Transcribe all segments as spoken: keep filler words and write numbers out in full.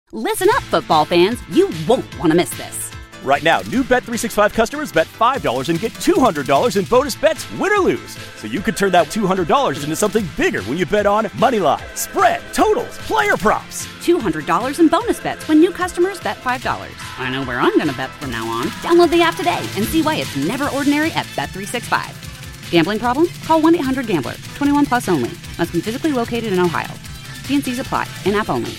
Listen up, football fans. You won't want to miss this. Right now, new Bet three sixty-five customers bet five dollars and get two hundred dollars in bonus bets, win or lose. So you could turn that two hundred dollars into something bigger when you bet on moneyline, spread, totals, player props. two hundred dollars in bonus bets when new customers bet five dollars. I know where I'm going to bet from now on. Download the app today and see why it's never ordinary at Bet three sixty-five. Gambling problem? Call one eight hundred gambler. twenty-one plus only. Must be physically located in Ohio. T and C's apply. In-app only.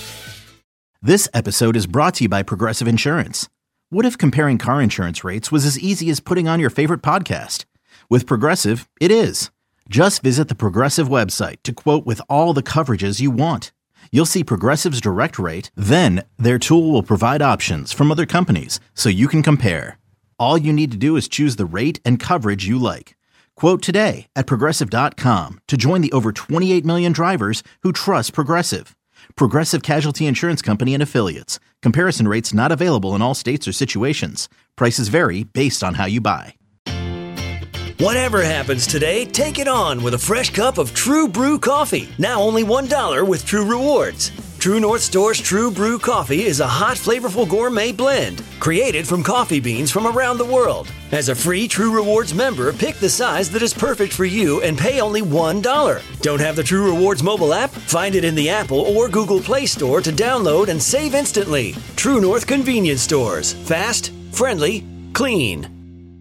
This episode is brought to you by Progressive Insurance. What if comparing car insurance rates was as easy as putting on your favorite podcast? With Progressive, it is. Just visit the Progressive website to quote with all the coverages you want. You'll see Progressive's direct rate, then their tool will provide options from other companies so you can compare. All you need to do is choose the rate and coverage you like. Quote today at Progressive dot com to join the over twenty-eight million drivers who trust Progressive. Progressive Casualty Insurance Company and Affiliates. Comparison rates not available in all states or situations. Prices vary based on how you buy. Whatever happens today, take it on with a fresh cup of True Brew coffee. Now only one dollar with True Rewards. True North Store's True Brew coffee is a hot, flavorful gourmet blend created from coffee beans from around the world. As a free True Rewards member, pick the size that is perfect for you and pay only one dollar. Don't have the True Rewards mobile app? Find it in the Apple or Google Play Store to download and save instantly. True North Convenience Stores. Fast, friendly, clean.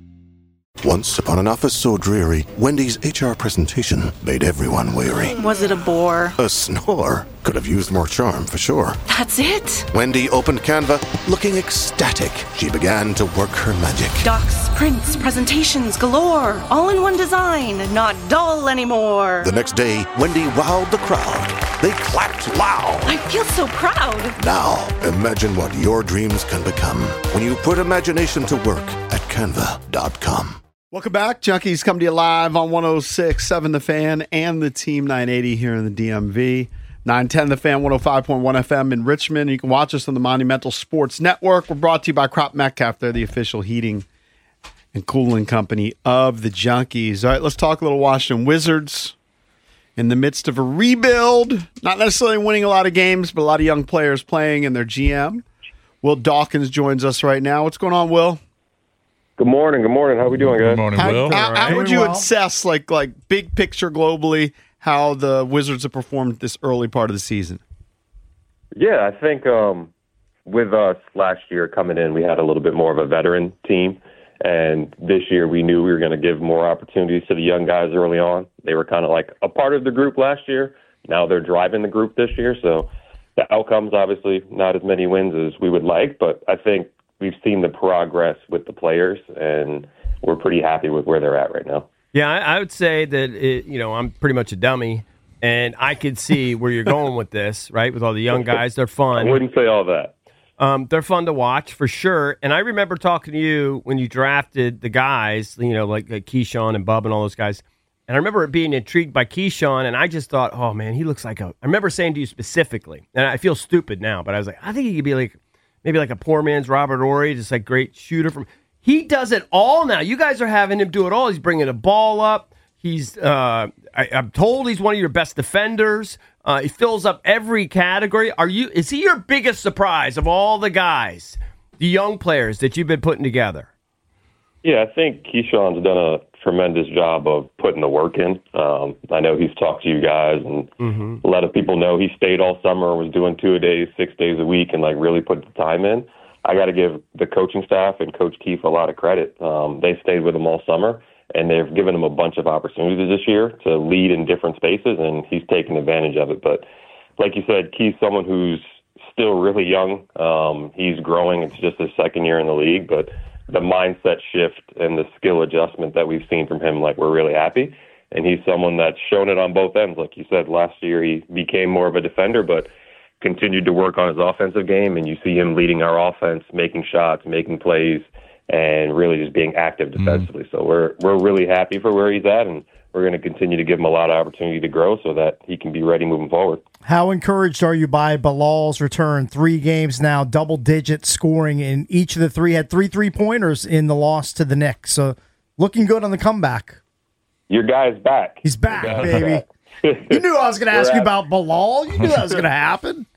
Once upon an office so dreary, Wendy's H R presentation made everyone weary. Was it a bore? A snore. Could have used more charm, for sure. That's it? Wendy opened Canva, looking ecstatic. She began to work her magic. Docs, prints, presentations galore. All in one design, not dull anymore. The next day, Wendy wowed the crowd. They clapped loud. I feel so proud. Now, imagine what your dreams can become when you put imagination to work at canva dot com. Welcome back. Junkies come to you live on one oh six point seven The Fan and the Team nine eighty here in the D M V. nine ten The Fan, one oh five point one F M in Richmond. You can watch us on the Monumental Sports Network. We're brought to you by Crop Metcalf. They're the official heating and cooling company of the Junkies. All right, let's talk a little Washington Wizards. In the midst of a rebuild, not necessarily winning a lot of games, but a lot of young players playing and their G M. Will Dawkins joins us right now. What's going on, Will? Good morning. Good morning. How we doing, guys? Good morning, How, Will. how, how would you well. assess, like, like big picture globally, how the Wizards have performed this early part of the season? Yeah, I think um, with us last year coming in, we had a little bit more of a veteran team. And this year we knew we were going to give more opportunities to the young guys early on. They were kind of like a part of the group last year. Now they're driving the group this year. So the outcomes, obviously, not as many wins as we would like. But I think we've seen the progress with the players, and we're pretty happy with where they're at right now. Yeah, I, I would say that, it, you know, I'm pretty much a dummy, and I could see where you're going with this, right, with all the young guys. They're fun. I wouldn't say all that. Um, they're fun to watch, for sure. And I remember talking to you when you drafted the guys, you know, like, like Keyshawn and Bub and all those guys. And I remember being intrigued by Keyshawn, and I just thought, oh, man, he looks like a – I remember saying to you specifically, and I feel stupid now, but I was like, I think he could be like – maybe like a poor man's Robert Horry, just like great shooter. From He does it all now. You guys are having him do it all. He's bringing the ball up. He's, uh, I, I'm told he's one of your best defenders. Uh, he fills up every category. Are you? Is he your biggest surprise of all the guys, the young players that you've been putting together? Yeah, I think Keyshawn's done a tremendous job of putting the work in. Um, I know he's talked to you guys, and mm-hmm. a lot of people know he stayed all summer, was doing two-a-days, six days a week, and, like, really put the time in. I got to give the coaching staff and Coach Keefe a lot of credit. Um, they stayed with him all summer, and they've given him a bunch of opportunities this year to lead in different spaces, and he's taken advantage of it. But like you said, Keith's someone who's still really young. Um, he's growing. It's just his second year in the league, but the mindset shift and the skill adjustment that we've seen from him, like, we're really happy. And he's someone that's shown it on both ends. Like you said, last year he became more of a defender, but continued to work on his offensive game. And you see him leading our offense, making shots, making plays, and really just being active defensively. Mm. So we're we're really happy for where he's at, and we're going to continue to give him a lot of opportunity to grow so that he can be ready moving forward. How encouraged are you by Bilal's return? Three games now, double-digit scoring in each of the three. Had three three-pointers in the loss to the Knicks. So looking good on the comeback. Your guy's back. He's back, baby. Back. You knew I was going to ask you about Bilal. You knew that was going to happen.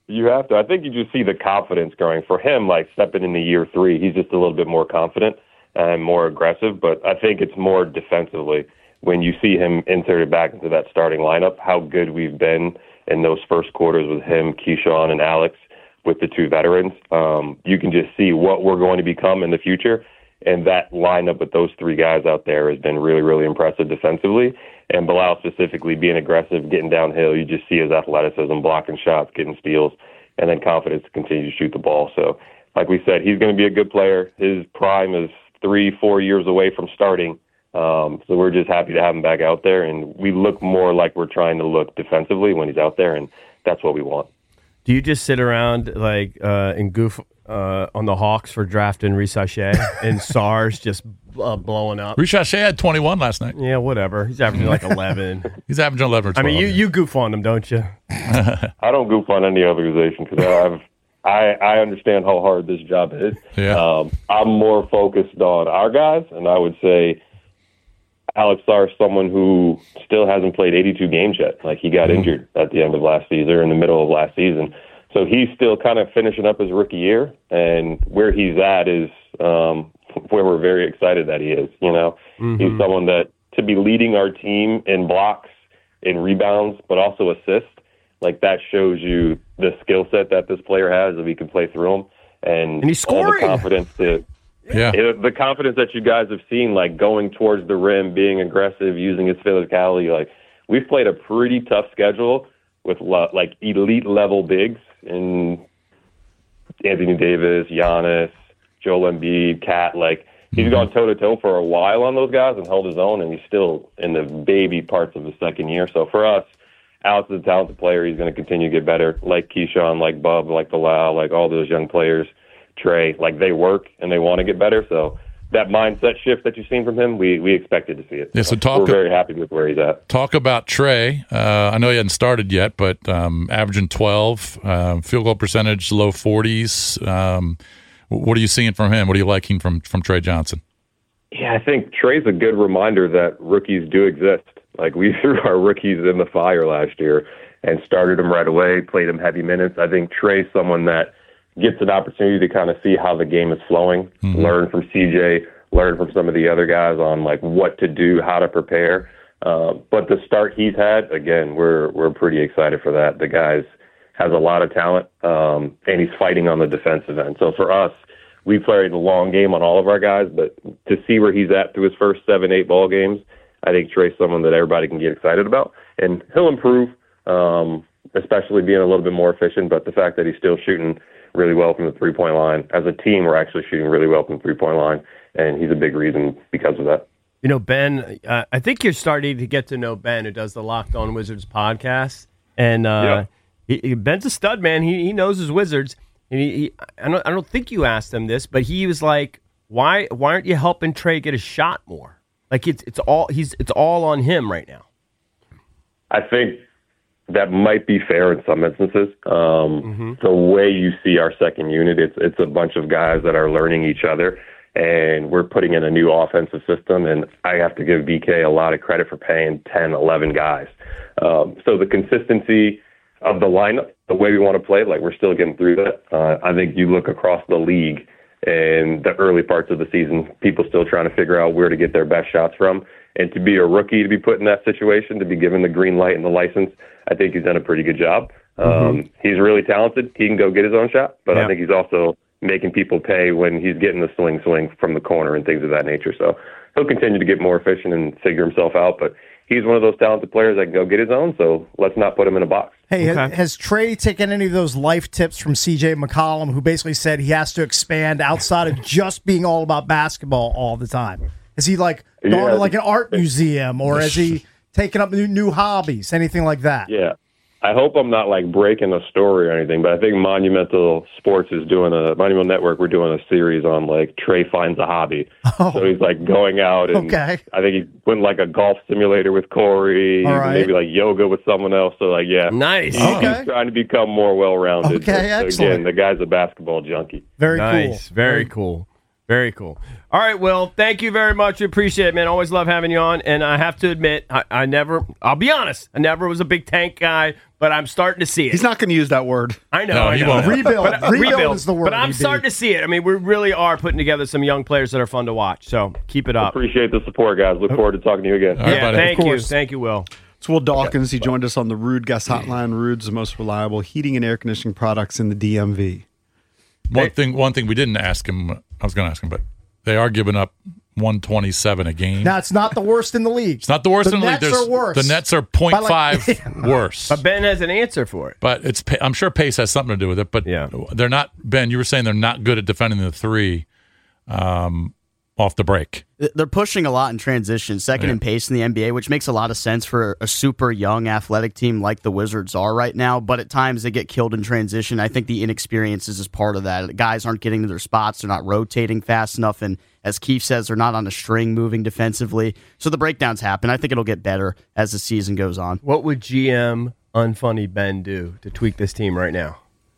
You have to. I think you just see the confidence growing for him, like stepping into year three. He's just a little bit more confident and more aggressive, but I think it's more defensively when you see him inserted back into that starting lineup, how good we've been in those first quarters with him, Keyshawn, and Alex, with the two veterans. Um, you can just see what we're going to become in the future, and that lineup with those three guys out there has been really, really impressive defensively. And Bilal specifically being aggressive, getting downhill, you just see his athleticism, blocking shots, getting steals, and then confidence to continue to shoot the ball. So, like we said, he's going to be a good player. His prime is three, four years away from starting. Um, so we're just happy to have him back out there, and we look more like we're trying to look defensively when he's out there, and that's what we want. Do you just sit around like uh, and goof uh, on the Hawks for drafting Risache and SARS just uh, blowing up? Risache had twenty-one last night. Yeah, whatever. He's averaging like eleven. He's averaging eleven or twelve. I mean, you, you goof on him, don't you? I don't goof on any organization because I've I, I understand how hard this job is. Yeah. Um, I'm more focused on our guys, and I would say Alex Sarr is someone who still hasn't played eighty-two games yet. Like, he got mm-hmm. injured at the end of last season, or in the middle of last season. So he's still kind of finishing up his rookie year, and where he's at is um, where we're very excited that he is. You know, mm-hmm. He's someone that to be leading our team in blocks, in rebounds, but also assists. Like, that shows you the skill set that this player has, that we can play through him, and, and he's scoring. All the confidence to. Yeah. It, the confidence that you guys have seen, like going towards the rim, being aggressive, using his physicality. Like, we've played a pretty tough schedule with lo- like elite level bigs in Anthony Davis, Giannis, Joel Embiid, Cat. Like, he's gone toe to toe for a while on those guys and held his own, and he's still in the baby parts of his second year. So for us, Alex is a talented player. He's going to continue to get better, like Keyshawn, like Bub, like Bilal, like all those young players. Trey, like, they work and they want to get better. So that mindset shift that you've seen from him, we we expected to see it. Yeah, so talk, we're very happy with where he's at. Talk about Trey. Uh, I know he hadn't started yet, but um, averaging twelve, uh, field goal percentage low forties. Um, what are you seeing from him? What are you liking from from Trey Johnson? Yeah, I think Trey's a good reminder that rookies do exist. Like, we threw our rookies in the fire last year and started them right away, played them heavy minutes. I think Trey's someone that gets an opportunity to kind of see how the game is flowing, mm-hmm. learn from C J, learn from some of the other guys on like what to do, how to prepare. Uh, but the start he's had, again, we're we're pretty excited for that. The guy's has a lot of talent, um, and he's fighting on the defensive end. So for us, we played a long game on all of our guys, but to see where he's at through his first seven, eight ball games, I think Trey's someone that everybody can get excited about, and he'll improve, um, especially being a little bit more efficient. But the fact that he's still shooting really well from the three-point line. As a team, we're actually shooting really well from the three-point line, and he's a big reason because of that. You know, Ben, uh, I think you're starting to get to know Ben, who does the Locked On Wizards podcast. And uh, yeah. he, Ben's a stud, man. He he knows his Wizards. And he, he I don't I don't think you asked him this, but he was like, "Why why aren't you helping Trey get a shot more? Like, it's it's all he's it's all on him right now." I think that might be fair in some instances. Um, mm-hmm. The way you see our second unit, it's it's a bunch of guys that are learning each other, and we're putting in a new offensive system, and I have to give B K a lot of credit for paying ten, eleven guys. Um, so the consistency of the lineup, the way we want to play, like, we're still getting through that. Uh, I think you look across the league in the early parts of the season, people still trying to figure out where to get their best shots from. And to be a rookie, to be put in that situation, to be given the green light and the license, I think he's done a pretty good job. Um, mm-hmm. He's really talented. He can go get his own shot, but yeah. I think he's also making people pay when he's getting the swing swing from the corner and things of that nature. So he'll continue to get more efficient and figure himself out, but he's one of those talented players that can go get his own, so let's not put him in a box. Hey, okay. has, has Trey taken any of those life tips from C J McCollum, who basically said he has to expand outside of just being all about basketball all the time? Is he like going yeah. to like an art museum, or has he taken up new, new hobbies, anything like that? Yeah. I hope I'm not like breaking a story or anything, but I think Monumental Sports is doing a Monumental Network. We're doing a series on like Trey finds a hobby. Oh. So he's like going out and okay. I think he went like a golf simulator with Corey, right. maybe like yoga with someone else. So like, yeah, nice. He's, okay. he's trying to become more well-rounded. Okay, but, excellent. Again, the guy's a basketball junkie. Very nice. cool. Very cool. Very cool. All right, Will, thank you very much. We appreciate it, man. Always love having you on. And I have to admit, I, I never, I'll be honest, I never was a big Tank guy, but I'm starting to see it. He's not going to use that word. I know. No, I he know. won't. Rebuild. But, uh, Rebuild is the word. But I'm E D. starting to see it. I mean, we really are putting together some young players that are fun to watch. So keep it up. Appreciate the support, guys. Look forward to talking to you again. All right, Yeah, buddy. thank Of you. course. Thank you, Will. It's Will Dawkins. He joined us on the Rude Guest Hotline. Rude's the most reliable heating and air conditioning products in the D M V. One thing, one thing we didn't ask him. I was going to ask him, but they are giving up one twenty-seven a game. Now, it's not the worst in the league. It's not the worst the in the league. Nets There's- are worse. The Nets are point By like- five worse. But Ben has an answer for it. But it's pa- I'm sure pace has something to do with it. But Yeah. they're not. Ben, you were saying they're not good at defending the three um, off the break. They're pushing a lot in transition, second Yeah. in pace in the N B A, which makes a lot of sense for a super young athletic team like the Wizards are right now. But at times they get killed in transition. I think the inexperience is just part of that. Guys aren't getting to their spots. They're not rotating fast enough. And as Keith says, they're not on a string moving defensively. So the breakdowns happen. I think it'll get better as the season goes on. What would G M Unfunny Ben do to tweak this team right now?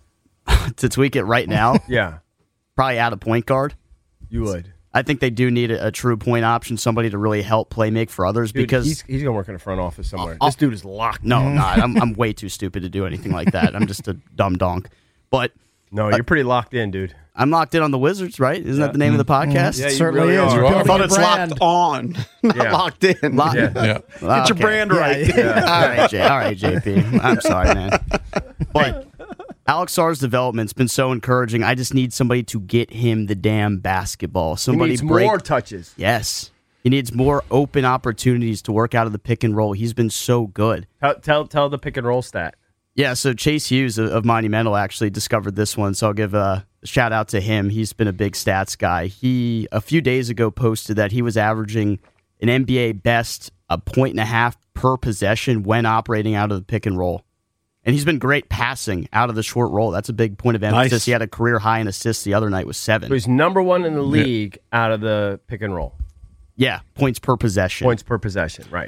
To tweak it right now, Yeah, probably add a point guard. you would. I think they do need a, a true point option, somebody to really help play make for others Dude, because he's, he's going to work in a front office somewhere. I'll- this dude is locked. no, I'm not. I'm, I'm way too stupid to do anything like that. I'm just a dumb donk. But No, you're pretty locked in, dude. I'm locked in on the Wizards, right? Isn't that the name of the podcast? Yeah, you Certainly really is. are. You're I building thought your it's brand. locked on, not Yeah. locked in. Lock- Yeah. Get Okay. your brand right. Yeah, yeah. all right, J- all right, J P. I'm sorry, man. But Alex Sarr's development's been so encouraging. I just need somebody to get him the damn basketball. He Somebody needs break. more touches. Yes. He needs more open opportunities to work out of the pick and roll. He's been so good. Tell, tell, tell the pick and roll stat. Yeah, so Chase Hughes of, of Monumental actually discovered this one, so I'll give a shout out to him. He's been a big stats guy. He, a few days ago, posted that he was averaging an N B A best a point and a half per possession when operating out of the pick and roll. And he's been great passing out of the short roll. That's a big point of emphasis. Nice. He had a career high in assists the other night with seven. So he's number one in the league out of the pick and roll. Yeah, points per possession. Points per possession, right.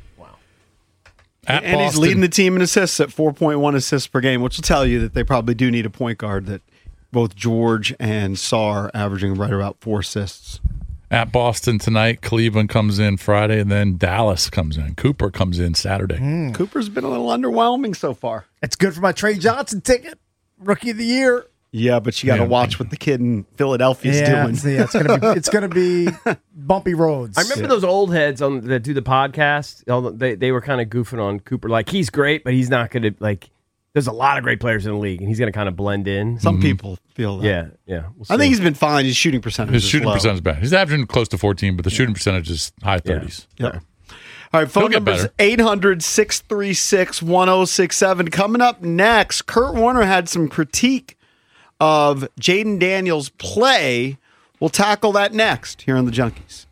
At And he's Boston- leading the team in assists at four point one assists per game, which will tell you that they probably do need a point guard that both George and Sarr averaging right about four assists. At Boston tonight, Cleveland comes in Friday, and then Dallas comes in. Cooper comes in Saturday. Mm. Cooper's been a little underwhelming so far. It's good for my Trey Johnson ticket. Rookie of the year. Yeah, but you got to Yeah. watch what the kid in Philadelphia's yeah, doing. it's, yeah, it's gonna be it's gonna be bumpy roads. I remember those old heads on that do the podcast. all the- They they were kind of goofing on Cooper, like he's great, but he's not going to like. There's a lot of great players in the league, and he's going to kind of blend in. Some people feel that. Yeah, yeah. We'll I see. think he's been fine. His shooting percentage His is shooting low. percentage is bad. He's averaging close to fourteen, but the shooting percentage is high thirties. Yeah. All right, phone He'll get number is better. eight hundred, six three six, one oh six seven. Coming up next, Kurt Warner had some critique of Jaden Daniels' play. We'll tackle that next here on the Junkies.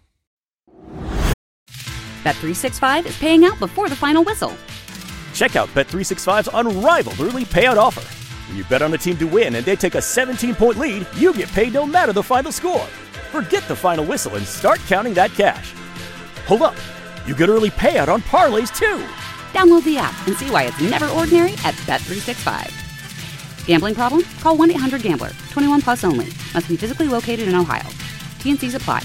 Bet three sixty-five is paying out before the final whistle. Check out Bet three sixty-five's unrivaled early payout offer. When you bet on a team to win and they take a seventeen-point lead, you get paid no matter the final score. Forget the final whistle and start counting that cash. Hold up. You get early payout on parlays, too. Download the app and see why it's never ordinary at Bet three sixty-five. Gambling problem? Call one eight hundred gambler. twenty-one plus only. Must be physically located in Ohio. T N Cs apply.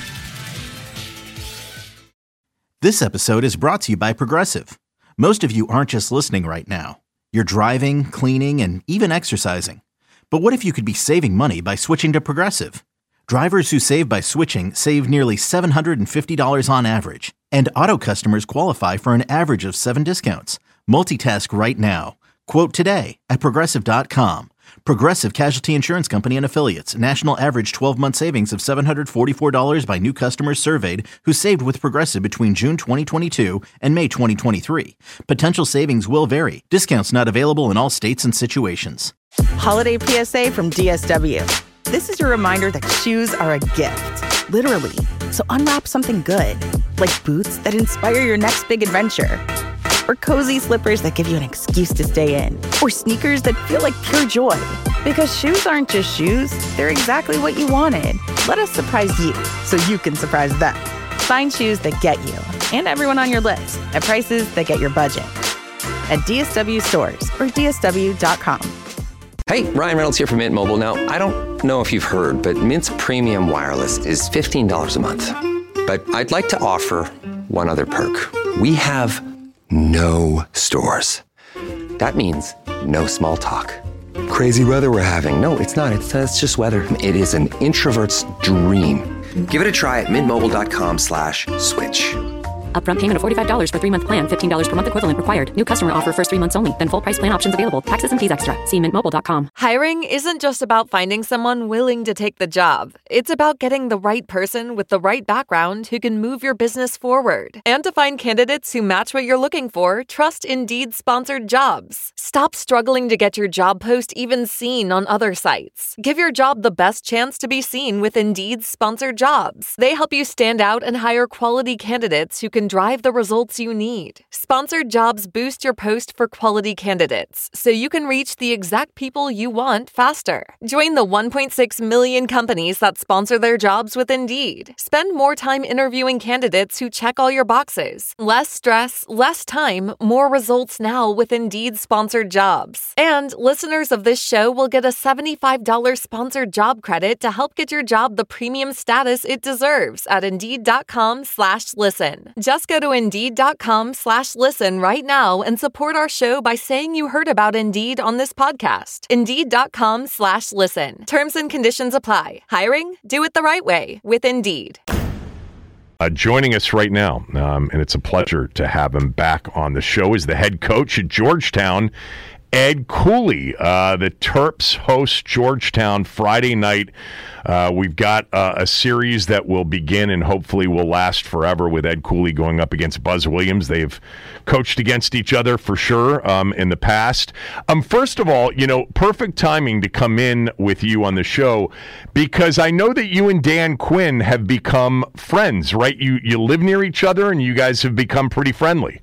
This episode is brought to you by Progressive. Most of you aren't just listening right now. You're driving, cleaning, and even exercising. But what if you could be saving money by switching to Progressive? Drivers who save by switching save nearly seven hundred fifty dollars on average. And auto customers qualify for an average of seven discounts. Multitask right now. Quote today at Progressive dot com. Progressive Casualty Insurance Company and Affiliates. National average twelve-month savings of seven hundred forty-four dollars by new customers surveyed who saved with Progressive between June twenty twenty-two and May twenty twenty-three. Potential savings will vary. Discounts not available in all states and situations. Holiday P S A from D S W. This is your reminder that shoes are a gift, literally. So unwrap something good, like boots that inspire your next big adventure, or cozy slippers that give you an excuse to stay in, or sneakers that feel like pure joy. Because shoes aren't just shoes, they're exactly what you wanted. Let us surprise you so you can surprise them. Find shoes that get you and everyone on your list at prices that get your budget. At D S W stores or D S W dot com. Hey, Ryan Reynolds here from Mint Mobile. Now, I don't know if you've heard, but Mint's premium wireless is fifteen dollars a month. But I'd like to offer one other perk. We have no stores. That means no small talk. Crazy weather we're having. No, it's not. It's, uh, it's just weather. It is an introvert's dream. Give it a try at mintmobile.com slash switch. Upfront payment of forty-five dollars for three-month plan, fifteen dollars per month equivalent required. New customer offer first three months only, then full price plan options available. Taxes and fees extra. See mint mobile dot com. Hiring isn't just about finding someone willing to take the job. It's about getting the right person with the right background who can move your business forward. And to find candidates who match what you're looking for, trust Indeed-sponsored jobs. Stop struggling to get your job post even seen on other sites. Give your job the best chance to be seen with Indeed-sponsored jobs. They help you stand out and hire quality candidates who can drive the results you need. Sponsored jobs boost your post for quality candidates, so you can reach the exact people you want faster. Join the one point six million companies that sponsor their jobs with Indeed. Spend more time interviewing candidates who check all your boxes. Less stress, less time, more results now with Indeed sponsored jobs. And listeners of this show will get a seventy-five dollars sponsored job credit to help get your job the premium status it deserves at Indeed.com slash listen. Just go to Indeed.com slash listen right now and support our show by saying you heard about Indeed on this podcast. Indeed.com slash listen. Terms and conditions apply. Hiring? Do it the right way with Indeed. Uh, joining us right now, um, and it's a pleasure to have him back on the show, is the head coach at Georgetown, Ed Cooley. Uh, the Terps host Georgetown Friday night. Uh, we've got uh, a series that will begin and hopefully will last forever with Ed Cooley going up against Buzz Williams. They've coached against each other for sure um, in the past. Um, first of all, you know, perfect timing to come in with you on the show because I know that you and Dan Quinn have become friends, right? You you live near each other and you guys have become pretty friendly.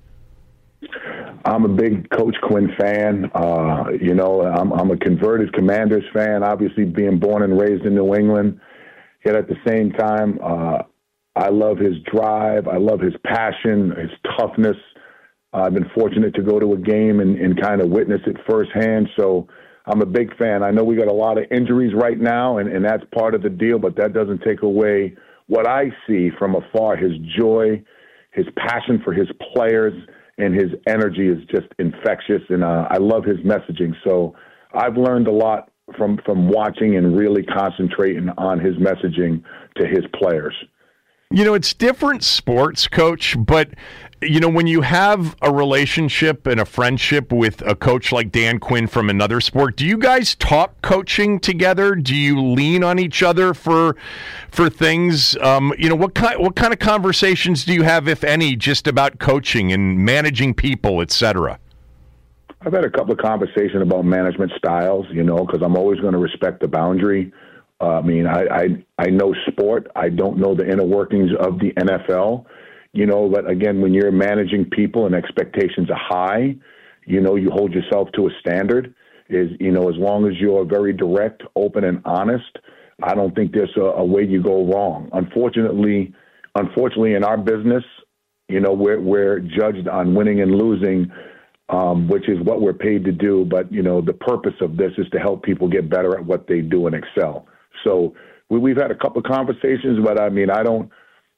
I'm a big Coach Quinn fan. Uh, you know, I'm, I'm a converted Commanders fan, obviously being born and raised in New England. Yet at the same time, uh, I love his drive. I love his passion, his toughness. Uh, I've been fortunate to go to a game and, and kind of witness it firsthand. So I'm a big fan. I know we got a lot of injuries right now, and, and that's part of the deal, but that doesn't take away what I see from afar, his joy, his passion for his players, and his energy is just infectious, and uh, I love his messaging. So I've learned a lot from, from watching and really concentrating on his messaging to his players. You know, it's different sports, Coach, but, you know, when you have a relationship and a friendship with a coach like Dan Quinn from another sport, do you guys talk coaching together? Do you lean on each other for for things? Um, you know, what kind what kind of conversations do you have, if any, just about coaching and managing people, et cetera? I've had a couple of conversations about management styles, you know, because I'm always going to respect the boundary. Uh, I mean, I, I I know sport. I don't know the inner workings of the N F L, you know, but again, when you're managing people and expectations are high, you know, you hold yourself to a standard. Is, you know, as long as you're very direct, open, and honest, I don't think there's a, a way you go wrong. Unfortunately, unfortunately, in our business, you know, we're, we're judged on winning and losing, um, which is what we're paid to do. But, you know, the purpose of this is to help people get better at what they do and excel. So we, we've had a couple of conversations, but I mean, I don't,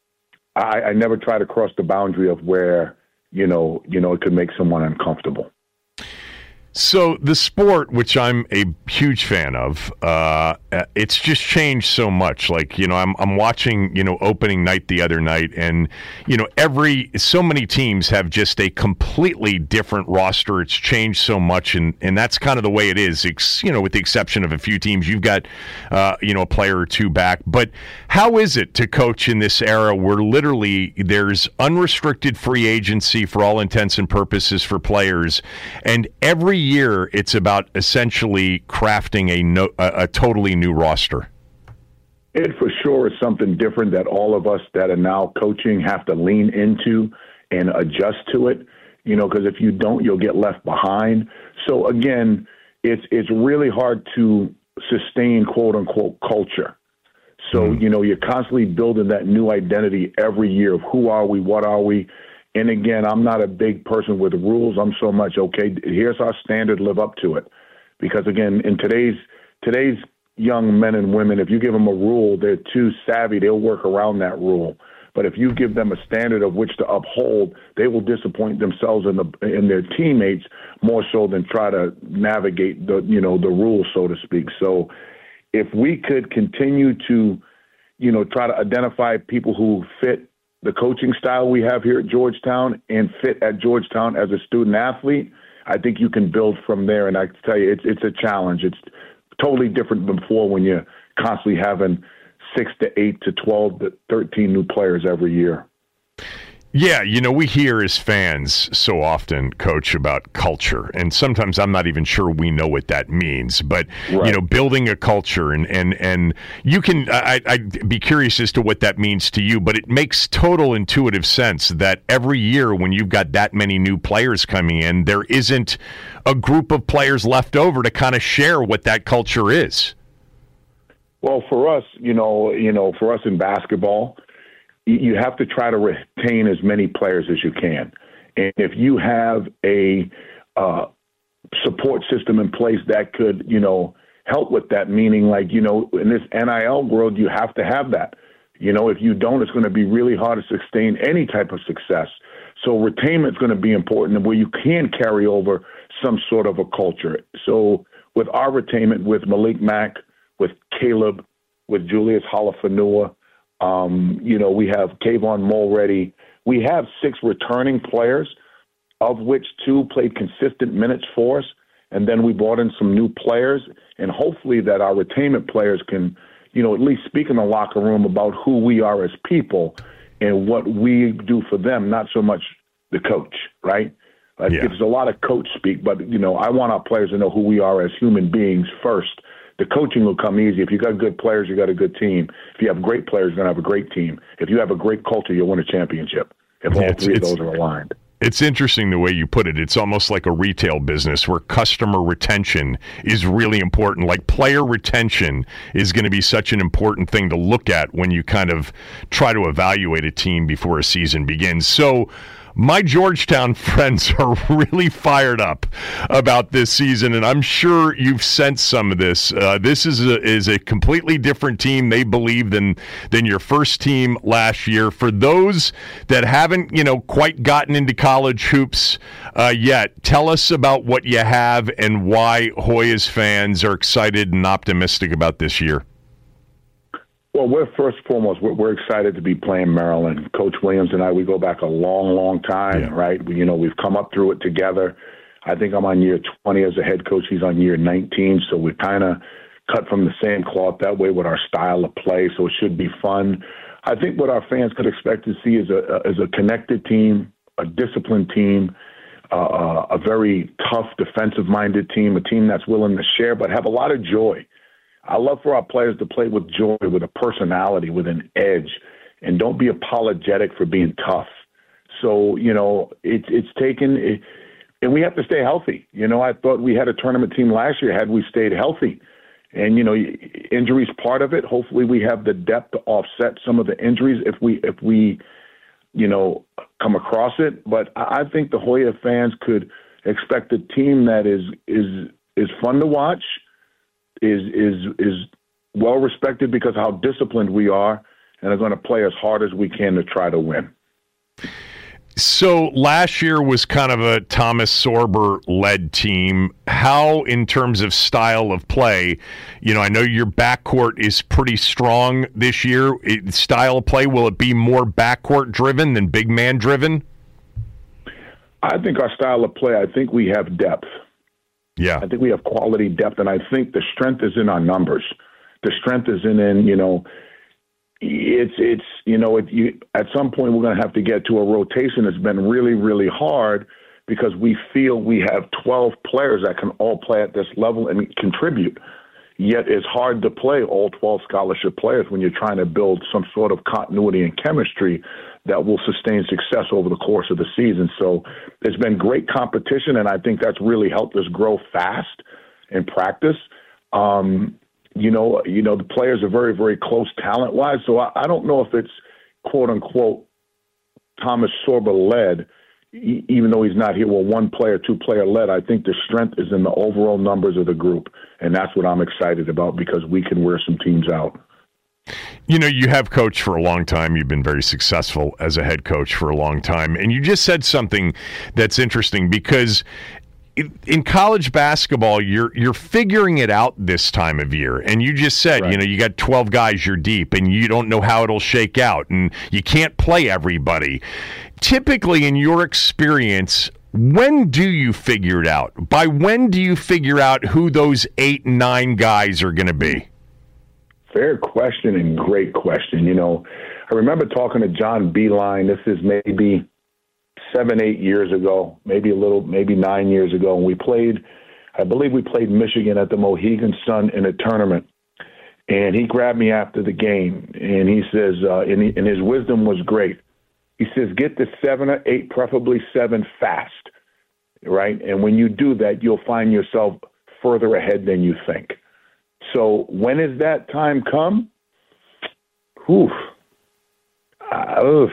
I, I never try to cross the boundary of where, you know, you know, it could make someone uncomfortable. So the sport, which I'm a huge fan of, uh, it's just changed so much. Like, you know, I'm I'm watching, you know, opening night the other night, and, you know, every so many teams have just a completely different roster. It's changed so much, and, and that's kind of the way it is. It's, you know, with the exception of a few teams, you've got, uh, you know, a player or two back. But how is it to coach in this era where literally there's unrestricted free agency for all intents and purposes for players, and every year it's about essentially crafting a, no, a, a totally new roster? It for sure is something different that all of us that are now coaching have to lean into and adjust to it, you know, because if you don't, you'll get left behind. So again, it's it's really hard to sustain quote unquote culture. So, mm-hmm. you know, you're constantly building that new identity every year of who are we, what are we? And again, I'm not a big person with rules. I'm so much, okay, here's our standard, live up to it. Because again, in today's today's young men and women, if you give them a rule, they're too savvy, they'll work around that rule. But if you give them a standard of which to uphold, they will disappoint themselves and the and their teammates more so than try to navigate the you know the rules, so to speak. So if we could continue to, you know, try to identify people who fit the coaching style we have here at Georgetown and fit at Georgetown as a student athlete, I think you can build from there. And I can tell you, it's it's a challenge. It's totally different than before when you're constantly having six to eight to twelve to thirteen new players every year. Yeah, you know, we hear as fans so often, Coach, about culture, and sometimes I'm not even sure we know what that means. But right. you know, building a culture, and and and you can, I, I'd be curious as to what that means to you. But it makes total intuitive sense that every year when you've got that many new players coming in, there isn't a group of players left over to kind of share what that culture is. Well, for us, you know, you know, for us in basketball, you have to try to retain as many players as you can. And if you have a uh, support system in place that could, you know, help with that, meaning like, you know, in this N I L world, you have to have that. You know, if you don't, it's going to be really hard to sustain any type of success. So retainment is going to be important, and where you can carry over some sort of a culture. So with our retainment, with Malik Mack, with Caleb, with Julius Halafanua, Um, you know, we have Kayvon Mulready. We have six returning players, of which two played consistent minutes for us. And then we brought in some new players. And hopefully that our retainment players can, you know, at least speak in the locker room about who we are as people and what we do for them, not so much the coach, right? Like, yeah. There's a lot of coach speak, but, you know, I want our players to know who we are as human beings first. The coaching will come easy. If you got good players, you got a good team. If you have great players, you're going to have a great team. If you have a great culture, you'll win a championship. If all yeah, three of those are aligned. It's interesting the way you put it. It's almost like a retail business where customer retention is really important. Like player retention is going to be such an important thing to look at when you kind of try to evaluate a team before a season begins. So my Georgetown friends are really fired up about this season, and I'm sure you've sensed some of this. Uh, this is a, is a completely different team, they believe, than than your first team last year. For those that haven't, you know, quite gotten into college hoops uh, yet, tell us about what you have and why Hoyas fans are excited and optimistic about this year. Well, we're first and foremost, we're, we're excited to be playing Maryland. Coach Williams and I, we go back a long, long time, yeah. right? We, you know, we've come up through it together. I think I'm on year twenty as a head coach. He's on year nineteen, so we're kind of cut from the same cloth that way with our style of play, so it should be fun. I think what our fans could expect to see is a, is a connected team, a disciplined team, uh, a very tough defensive-minded team, a team that's willing to share but have a lot of joy. I love for our players to play with joy, with a personality, with an edge, and don't be apologetic for being tough. So, you know, it's it's taken, it, and we have to stay healthy. You know, I thought we had a tournament team last year had we stayed healthy. And, you know, injuries part of it. Hopefully we have the depth to offset some of the injuries if we, if we, you know, come across it. But I think the Hoya fans could expect a team that is is is fun to watch, is is is well respected because of how disciplined we are, and are going to play as hard as we can to try to win. So last year was kind of a Thomas Sorber-led team. How, in terms of style of play, you know, I know your backcourt is pretty strong this year. It, style of play, will it be more backcourt-driven than big man-driven? I think our style of play, I think we have depth. Yeah. I think we have quality depth, and I think the strength is in our numbers. The strength is in, in you know, it's, it's you know, it, you, at some point we're going to have to get to a rotation that's been really, really hard because we feel we have twelve players that can all play at this level and contribute. Yet it's hard to play all twelve scholarship players when you're trying to build some sort of continuity and chemistry that will sustain success over the course of the season. So there's been great competition, and I think that's really helped us grow fast in practice. Um, you know, you know, the players are very, very close talent-wise, so I, I don't know if it's quote-unquote Thomas Sorber-led, e- even though he's not here. Well, one player, two-player-led. I think the strength is in the overall numbers of the group, and that's what I'm excited about because we can wear some teams out. You know, you have coached for a long time. You've been very successful as a head coach for a long time. And you just said something that's interesting because in college basketball, you're you're figuring it out this time of year. And you just said, right. you know, you got twelve guys, you're deep, and you don't know how it'll shake out. And you can't play everybody. Typically, in your experience, when do you figure it out? By when do you figure out who those eight, nine guys are going to be? Fair question and great question. You know, I remember talking to John Beilein. This is maybe seven, eight years ago, maybe a little, maybe nine years ago. And we played, I believe we played Michigan at the Mohegan Sun in a tournament. And he grabbed me after the game and he says, uh, and, he, and his wisdom was great. He says, get to seven or eight, preferably seven fast, right? And when you do that, you'll find yourself further ahead than you think. So when is that time come? Oof. Uh, oof.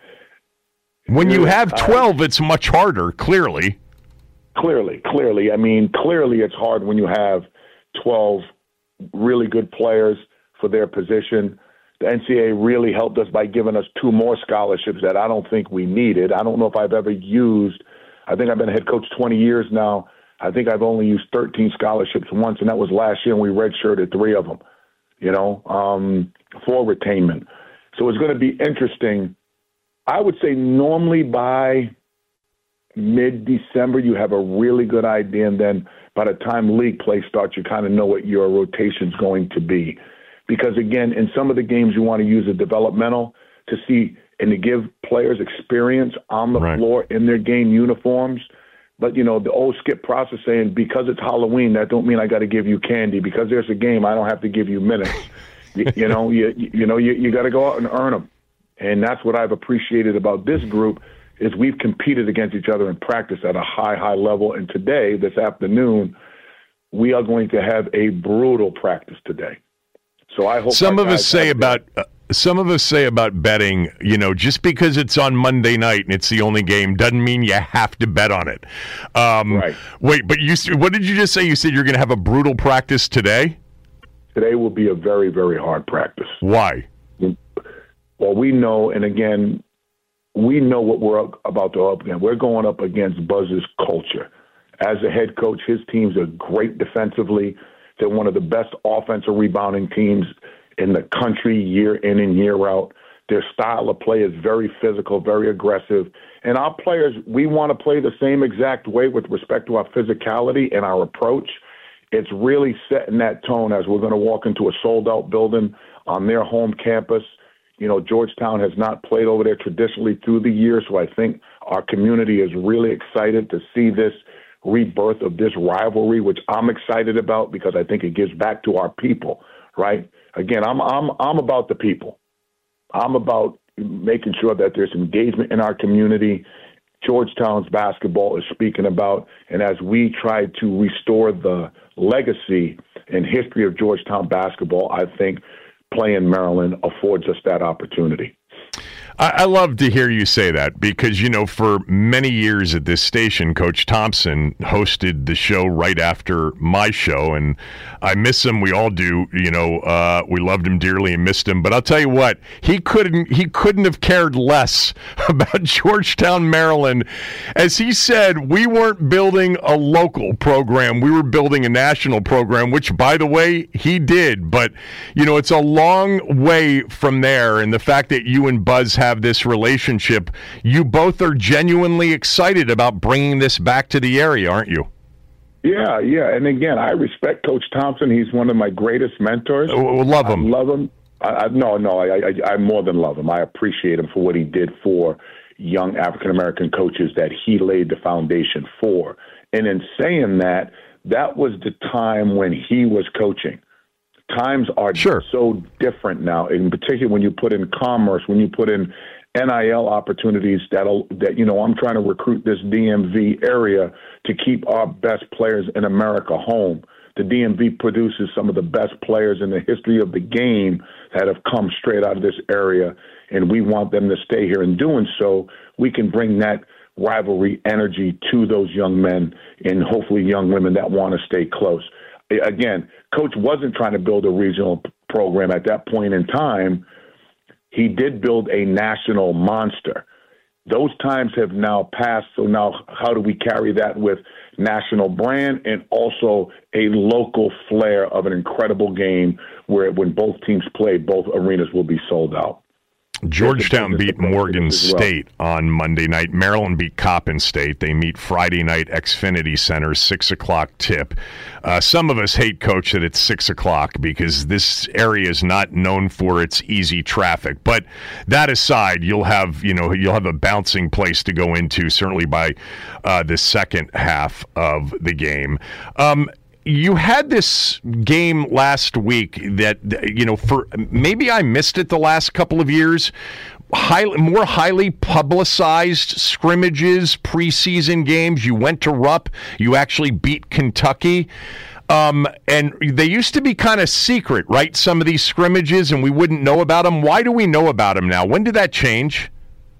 When you have twelve, uh, it's much harder, clearly. Clearly, clearly. I mean, clearly it's hard when you have twelve really good players for their position. The N C double A really helped us by giving us two more scholarships that I don't think we needed. I don't know if I've ever used, I think I've been a head coach twenty years now. I think I've only used thirteen scholarships once, and that was last year, and we redshirted three of them, you know, um, for retainment. So it's going to be interesting. I would say normally by mid-December, you have a really good idea, and then by the time league play starts, you kind of know what your rotation's going to be. Because, again, in some of the games, you want to use a developmental to see and to give players experience on the right. floor in their game uniforms. But, you know, the old Skip process saying, because it's Halloween, that don't mean I got to give you candy. Because there's a game, I don't have to give you minutes. you, you know, you, you know, you, you got to go out and earn them. And that's what I've appreciated about this group is we've competed against each other in practice at a high, high level. And today, this afternoon, we are going to have a brutal practice today. So I hope some of us say about uh, some of us say about betting, you know, just because it's on Monday night and it's the only game doesn't mean you have to bet on it. Um, right. Wait, but you what did you just say? You said you're going to have a brutal practice today? Today will be a very, very hard practice. Why? Well, we know, and again, we know what we're about to up against. We're going up against Buzz's culture. As a head coach, his teams are great defensively. They're one of the best offensive rebounding teams in the country year in and year out. Their style of play is very physical, very aggressive. And our players, we want to play the same exact way with respect to our physicality and our approach. It's really setting that tone as we're going to walk into a sold-out building on their home campus. You know, Georgetown has not played over there traditionally through the years, so I think our community is really excited to see this rebirth of this rivalry, which I'm excited about because I think it gives back to our people, right? Again, I'm I'm I'm about the people. I'm about making sure that there's engagement in our community. Georgetown's basketball is speaking about, and as we try to restore the legacy and history of Georgetown basketball, I think playing Maryland affords us that opportunity. I, I love to hear you say that because, you know, for many years at this station, Coach Thompson hosted the show right after my show, and I miss him. We all do. You know, uh, we loved him dearly and missed him. But I'll tell you what, he couldn't he couldn't have cared less about Georgetown, Maryland. As he said, we weren't building a local program. We were building a national program, which, by the way, he did. But, you know, it's a long way from there. And the fact that you and Buzz have have this relationship, you both are genuinely excited about bringing this back to the area, aren't you? Yeah, yeah. And again, I respect Coach Thompson. He's one of my greatest mentors. Oh, love him. I love him. I, I, no, no, I, I, I more than love him. I appreciate him for what he did for young African-American coaches that he laid the foundation for. And in saying that, that was the time when he was coaching. Times are sure. so different now, in particular when you put in commerce, when you put in N I L opportunities that'll, that, you know, I'm trying to recruit this D M V area to keep our best players in America home. The D M V produces some of the best players in the history of the game that have come straight out of this area, and we want them to stay here. In doing so, we can bring that rivalry energy to those young men and hopefully young women that want to stay close. Again, Coach wasn't trying to build a regional program at that point in time, he did build a national monster. Those times have now passed, so now how do we carry that with national brand and also a local flair of an incredible game where when both teams play, both arenas will be sold out? Georgetown beat Morgan State on Monday night. Maryland beat Coppin State. They meet Friday night, Xfinity Center, six o'clock tip. Uh, some of us hate, Coach, that it's six o'clock because this area is not known for its easy traffic. But that aside, you'll have you know you'll have a bouncing place to go into certainly by uh, the second half of the game. Um, You had this game last week that, you know, for maybe I missed it the last couple of years. High, more highly publicized scrimmages, preseason games. You went to Rupp. You actually beat Kentucky. Um, and they used to be kind of secret, right? Some of these scrimmages, and we wouldn't know about them. Why do we know about them now? When did that change?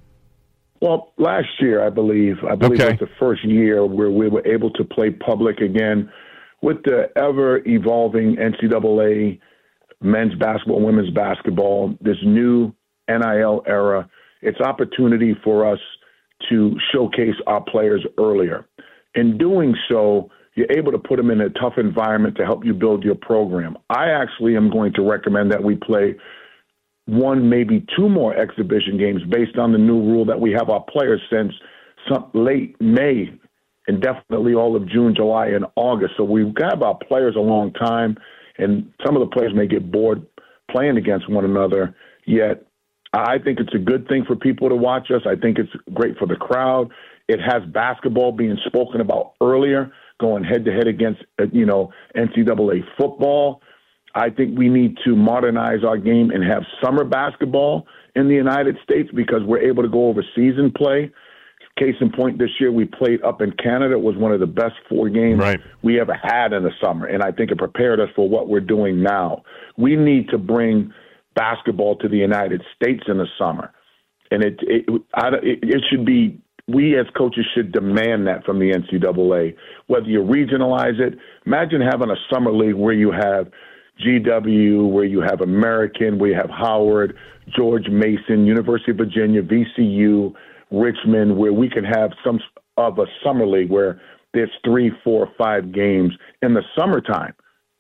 Well, last year, I believe. I believe okay. it was the first year where we were able to play public again. With the ever-evolving N C double A men's basketball, women's basketball, this new N I L era, it's opportunity for us to showcase our players earlier. In doing so, you're able to put them in a tough environment to help you build your program. I actually am going to recommend that we play one, maybe two more exhibition games based on the new rule that we have our players since some late May and definitely all of June, July, and August. So we've got our players a long time, and some of the players may get bored playing against one another, yet I think it's a good thing for people to watch us. I think it's great for the crowd. It has basketball being spoken about earlier, going head-to-head against, you know, N C double A football. I think we need to modernize our game and have summer basketball in the United States because we're able to go over season play. Case in point, this year we played up in Canada. It was one of the best four games right. we ever had in the summer, and I think it prepared us for what we're doing now. We need to bring basketball to the United States in the summer, and it it, I, it, it should be we as coaches should demand that from the N C double A. Whether you regionalize it, imagine having a summer league where you have G W, where you have American, where you have Howard, George Mason, University of Virginia, V C U, Richmond, where we can have some of a summer league where there's three, four, five games in the summertime.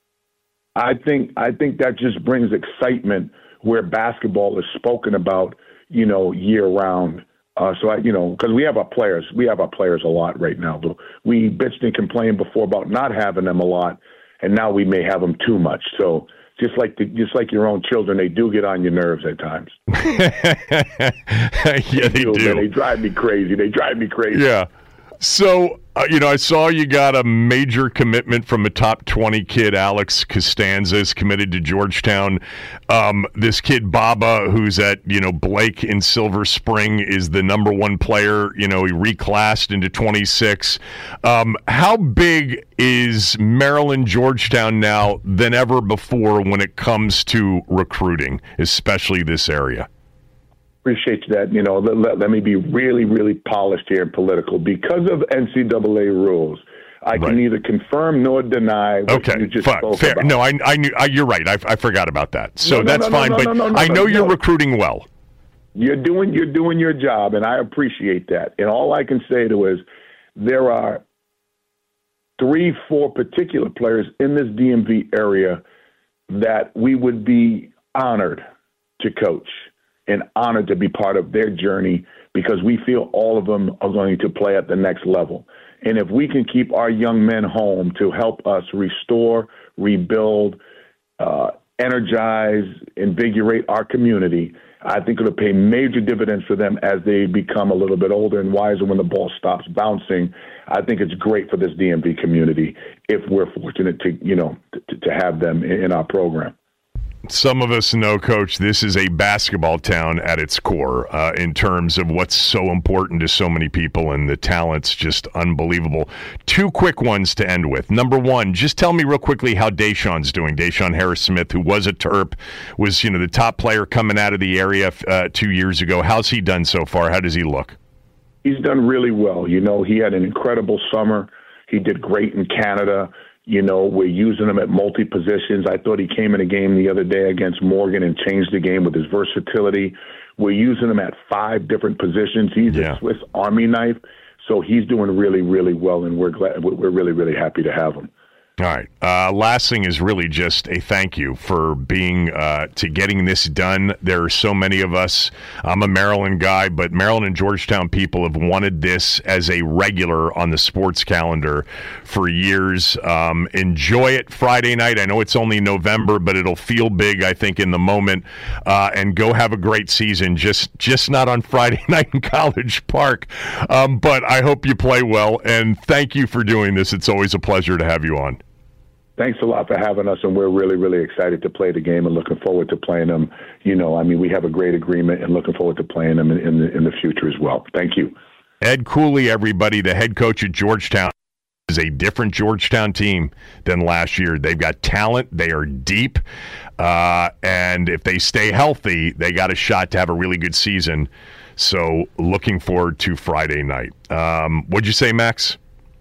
I think I think that just brings excitement where basketball is spoken about, you know, year round. Uh, so I, you know, because we have our players, we have our players a lot right now. We bitched and complained before about not having them a lot, and now we may have them too much. So. Just like the, just like your own children, they do get on your nerves at times. yeah, they do. do. They drive me crazy. They drive me crazy. Yeah. So, uh, you know, I saw you got a major commitment from a top twenty kid. Alex Costanza is committed to Georgetown. Um, this kid, Baba, who's at, you know, Blake in Silver Spring, is the number one player. You know, he reclassed into twenty-six. Um, how big is Maryland Georgetown now than ever before when it comes to recruiting, especially this area? Appreciate that. You know, let, let, let me be really, really polished here and political. Because of N C double A rules, I right. can neither confirm nor deny what okay. you just fine. spoke Fair. about. No, I, I knew. I, you're right. I, I forgot about that. So no, no, that's no, fine. No, no, but no, no, I know no, you're no. recruiting well. You're doing you're doing your job, and I appreciate that. And all I can say to is there are three, four particular players in this D M V area that we would be honored to coach and honored to be part of their journey because we feel all of them are going to play at the next level. And if we can keep our young men home to help us restore, rebuild, uh, energize, invigorate our community, I think it'll pay major dividends for them as they become a little bit older and wiser when the ball stops bouncing. I think it's great for this D M V community if we're fortunate to, you know, to, to have them in, in our program. Some of us know, Coach, this is a basketball town at its core uh, in terms of what's so important to so many people, and the talent's just unbelievable. Two quick ones to end with. Number one, just tell me real quickly how Deshaun's doing. Deshaun Harris-Smith, who was a Terp, was you know the top player coming out of the area uh, two years ago. How's he done so far? How does he look? He's done really well. You know, he had an incredible summer. He did great in Canada. You know, we're using him at multi-positions. I thought he came in a game the other day against Morgan and changed the game with his versatility. We're using him at five different positions. He's yeah. a Swiss Army knife. So he's doing really, really well, and we're glad. We're really, really happy to have him. All right. Uh, last thing is really just a thank you for being uh, to getting this done. There are so many of us. I'm a Maryland guy, but Maryland and Georgetown people have wanted this as a regular on the sports calendar for years. Um, enjoy it Friday night. I know it's only November, but it'll feel big, I think, in the moment. Uh, and go have a great season. Just just not on Friday night in College Park. Um, but I hope you play well. And thank you for doing this. It's always a pleasure to have you on. Thanks a lot for having us, and we're really, really excited to play the game and looking forward to playing them. You know, I mean, we have a great agreement and looking forward to playing them in, in, the, in the future as well. Thank you. Ed Cooley, everybody, the head coach at Georgetown, is a different Georgetown team than last year. They've got talent. They are deep. Uh, and if they stay healthy, they got a shot to have a really good season. So looking forward to Friday night. Um, what'd you say, Max?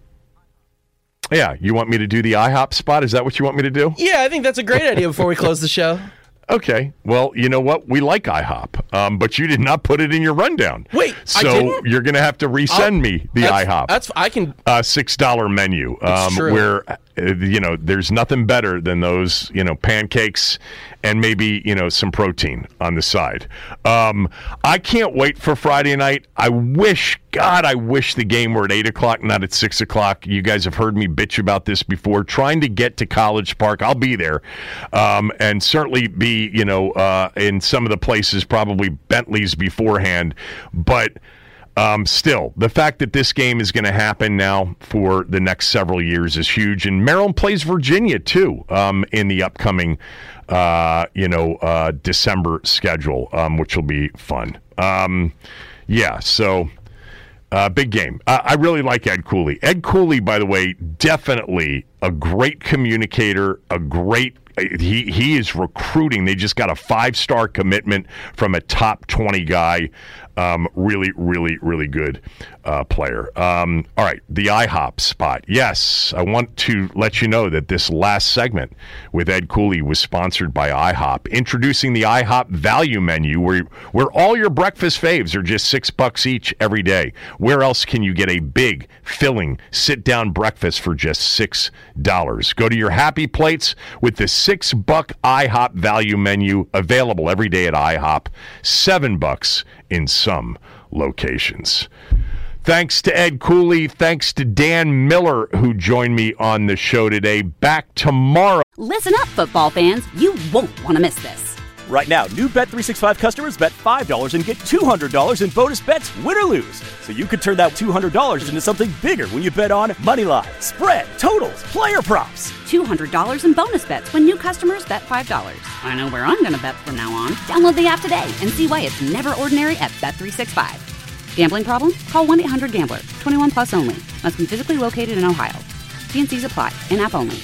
Yeah, you want me to do the IHOP spot? Is that what you want me to do? Yeah, I think that's a great idea before we close the show. Okay. Well, you know what? We like IHOP, um, but you did not put it in your rundown. Wait, so I didn't? You're going to have to resend I'll, me the that's, IHOP. That's I can uh, six dollar menu. Um, true. Where uh, you know there's nothing better than those you know pancakes and maybe you know some protein on the side. Um, I can't wait for Friday night. I wish, God, I wish the game were at eight o'clock, not at six o'clock. You guys have heard me bitch about this before. Trying to get to College Park, I'll be there, um, and certainly be you know uh, in some of the places, probably Bentley's beforehand, but. Um, still, the fact that this game is going to happen now for the next several years is huge. And Maryland plays Virginia, too, um, in the upcoming, uh, you know, uh, December schedule, um, which will be fun. Um, yeah, so uh, big game. Uh, I really like Ed Cooley. Ed Cooley, by the way, definitely a great communicator, a great He he is recruiting. They just got a five-star commitment from a top twenty guy. Um, really, really, really good uh, player. Um, all right, the IHOP spot. Yes, I want to let you know that this last segment with Ed Cooley was sponsored by IHOP. Introducing the IHOP value menu, where where all your breakfast faves are just six bucks each every day. Where else can you get a big, filling, sit-down breakfast for just six dollars? Go to your happy plates with the six buck IHOP value menu, available every day at IHOP. Seven bucks in some locations. Thanks to Ed Cooley. Thanks to Dan Miller, who joined me on the show today. Back tomorrow. Listen up, football fans. You won't want to miss this. Right now, new Bet three sixty-five customers bet five dollars and get two hundred dollars in bonus bets, win or lose. So you could turn that two hundred dollars into something bigger when you bet on moneyline, spread, totals, player props. two hundred dollars in bonus bets when new customers bet five dollars. I know where I'm going to bet from now on. Download the app today and see why it's never ordinary at Bet three sixty-five. Gambling problem? Call one eight hundred gambler. twenty-one plus only. Must be physically located in Ohio. T and C's apply. In-app only.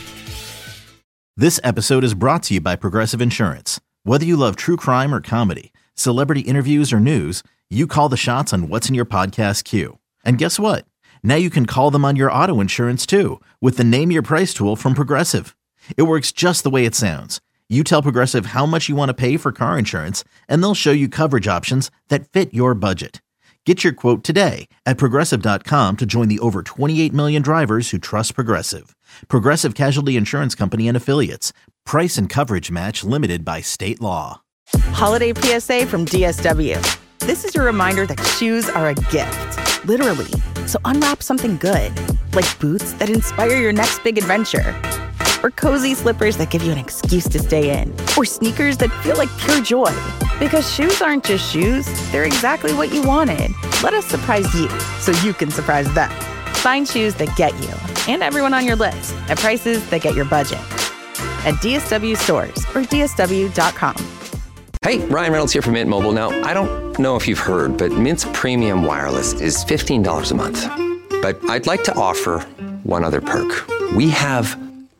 This episode is brought to you by Progressive Insurance. Whether you love true crime or comedy, celebrity interviews or news, you call the shots on what's in your podcast queue. And guess what? Now you can call them on your auto insurance too with the Name Your Price tool from Progressive. It works just the way it sounds. You tell Progressive how much you want to pay for car insurance, and they'll show you coverage options that fit your budget. Get your quote today at Progressive dot com to join the over twenty-eight million drivers who trust Progressive. Progressive Casualty Insurance Company and Affiliates. Price and coverage match limited by state law. Holiday P S A from D S W. This is your reminder that shoes are a gift, literally. So unwrap something good, like boots that inspire your next big adventure, or cozy slippers that give you an excuse to stay in, or sneakers that feel like pure joy. Because shoes aren't just shoes, they're exactly what you wanted. Let us surprise you so you can surprise them. Find shoes that get you and everyone on your list at prices that get your budget. At D S W stores or D S W dot com. Hey, Ryan Reynolds here from Mint Mobile. Now, I don't know if you've heard, but Mint's premium wireless is fifteen dollars a month. But I'd like to offer one other perk. We have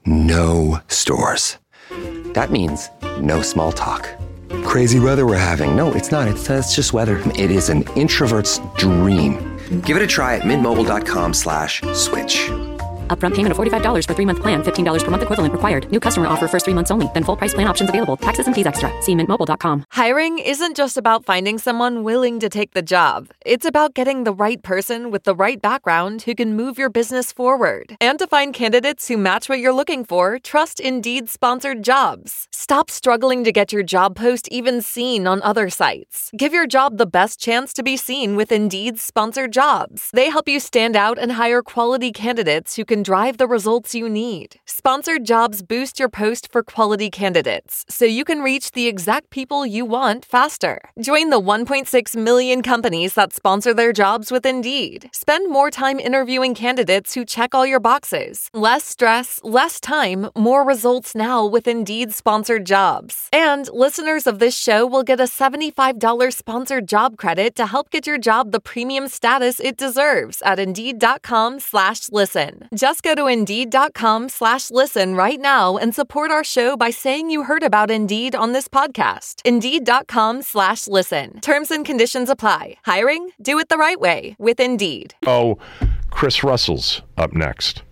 no stores. That means no small talk. Crazy weather we're having. No, it's not. It's, uh, it's just weather. It is an introvert's dream. Give it a try at mintmobile.com slash switch. Upfront payment of forty-five dollars for three-month plan, fifteen dollars per month equivalent required. New customer offer first three months only, then full price plan options available. Taxes and fees extra. See mint mobile dot com. Hiring isn't just about finding someone willing to take the job. It's about getting the right person with the right background who can move your business forward. And to find candidates who match what you're looking for, trust Indeed sponsored jobs. Stop struggling to get your job post even seen on other sites. Give your job the best chance to be seen with Indeed's sponsored jobs. They help you stand out and hire quality candidates who can drive the results you need. Sponsored jobs boost your post for quality candidates, so you can reach the exact people you want faster. Join the one point six million companies that sponsor their jobs with Indeed. Spend more time interviewing candidates who check all your boxes. Less stress, less time, more results now with Indeed sponsored jobs. And listeners of this show will get a seventy-five dollars sponsored job credit to help get your job the premium status it deserves at Indeed.com slash listen. Just go to Indeed.com slash listen right now and support our show by saying you heard about Indeed on this podcast. Indeed.com slash listen. Terms and conditions apply. Hiring? Do it the right way with Indeed. Oh, Chris Russell's up next.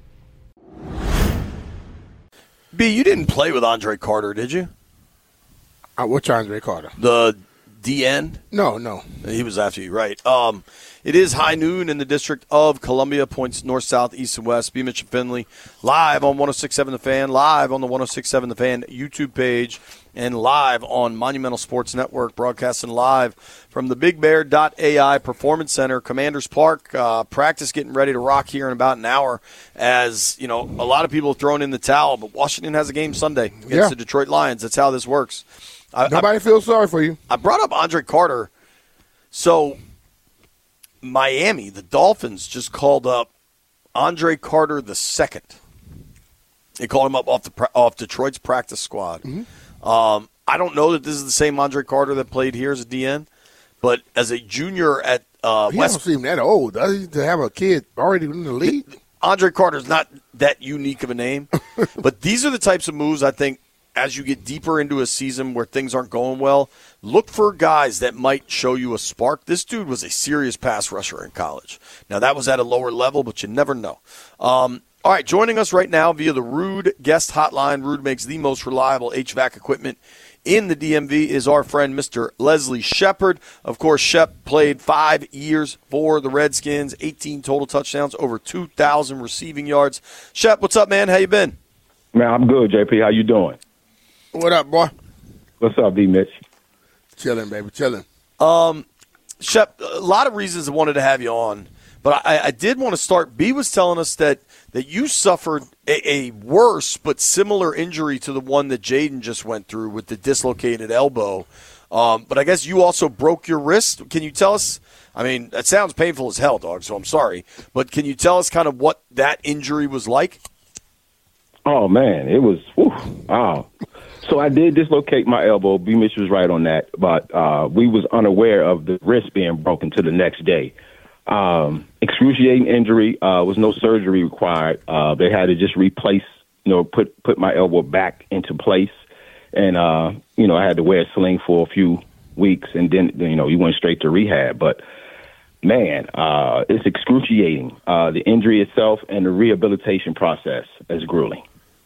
B, you didn't play with Andre Carter, did you? Uh, which Andre Carter? The D N? No, no. He was after you, right. Um, it is high noon in the District of Columbia, points north, south, east, and west. B. Mitch and Finley, live on one oh six point seven The Fan, live on the one oh six point seven The Fan YouTube page, and live on Monumental Sports Network, broadcasting live from the Big Bear dot A I Performance Center, Commanders Park. Uh, practice getting ready to rock here in about an hour as, you know, a lot of people have thrown in the towel, but Washington has a game Sunday against Yeah. the Detroit Lions. That's how this works. I, Nobody I, feels sorry for you. I brought up Andre Carter. So, Miami, the Dolphins, just called up Andre Carter the second. They called him up off the off Detroit's practice squad. Mm-hmm. Um, I don't know that this is the same Andre Carter that played here as a D N, but as a junior at uh, He West, don't seem that old, does he, to have a kid already in the league? Andre Carter's not that unique of a name, but these are the types of moves I think as you get deeper into a season where things aren't going well, look for guys that might show you a spark. This dude was a serious pass rusher in college. Now, that was at a lower level, but you never know. Um, all right, joining us right now via the Ruud guest hotline. Ruud makes the most reliable H V A C equipment in the D M V is our friend Mister Leslie Shepard. Of course, Shep played five years for the Redskins, eighteen total touchdowns, over two thousand receiving yards. Shep, what's up, man? How you been? Man, I'm good, J P. How you doing? What up, boy? What's up, D. Mitch? Chilling, baby, chilling. Um, Shep, a lot of reasons I wanted to have you on, but I, I did want to start. B was telling us that, that you suffered a, a worse but similar injury to the one that Jaden just went through with the dislocated elbow. Um, but I guess you also broke your wrist. Can you tell us? I mean, that sounds painful as hell, dog, so I'm sorry. But can you tell us kind of what that injury was like? Oh, man, it was, whew, wow. So I did dislocate my elbow. B. Mitch was right on that, but uh, we was unaware of the wrist being broken to the next day. Um, excruciating injury, uh, was no surgery required. Uh, they had to just replace, you know, put put my elbow back into place, and uh, you know, I had to wear a sling for a few weeks, and then you know, you went straight to rehab. But man, uh, it's excruciating. Uh, the injury itself and the rehabilitation process is grueling.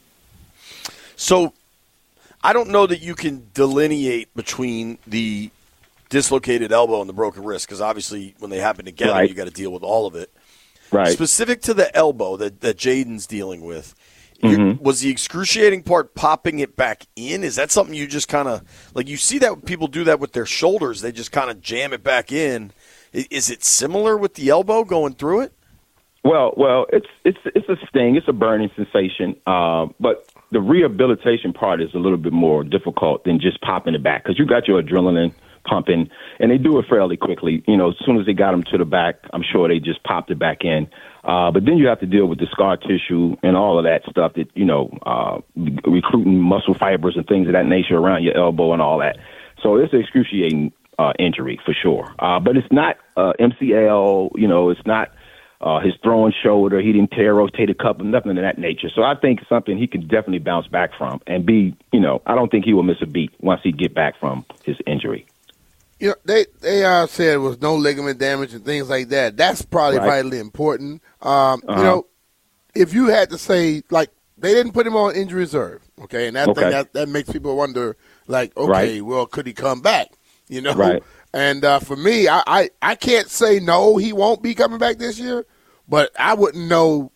So I don't know that you can delineate between the dislocated elbow and the broken wrist because obviously when they happen together, Right. you got to deal with all of it. Right. Specific to the elbow that, that Jaden's dealing with, Mhm. was the excruciating part popping it back in? Is that something you just kind of – like you see that people do that with their shoulders. They just kind of jam it back in. I- Is it similar with the elbow going through it? Well, well, it's it's it's a sting. It's a burning sensation. Uh, but the rehabilitation part is a little bit more difficult than just popping it back because you got your adrenaline pumping, and they do it fairly quickly. You know, as soon as they got them to the back, I'm sure they just popped it back in. Uh, but then you have to deal with the scar tissue and all of that stuff that, you know, uh, recruiting muscle fibers and things of that nature around your elbow and all that. So it's an excruciating uh, injury for sure. Uh, but it's not uh, M C L, you know, it's not uh, his throwing shoulder. He didn't tear rotator cuff, nothing of that nature. So I think something he can definitely bounce back from and be, you know, I don't think he will miss a beat once he get back from his injury. You know, they they uh, said it was no ligament damage and things like that. That's probably Right. vitally important. Um, Uh-huh. You know, if you had to say, like, they didn't put him on injury reserve, okay, and that Okay. thing, that, that makes people wonder, like, okay, Right. well, could he come back? You know, Right. And uh, for me, I, I I can't say no, he won't be coming back this year, but I wouldn't know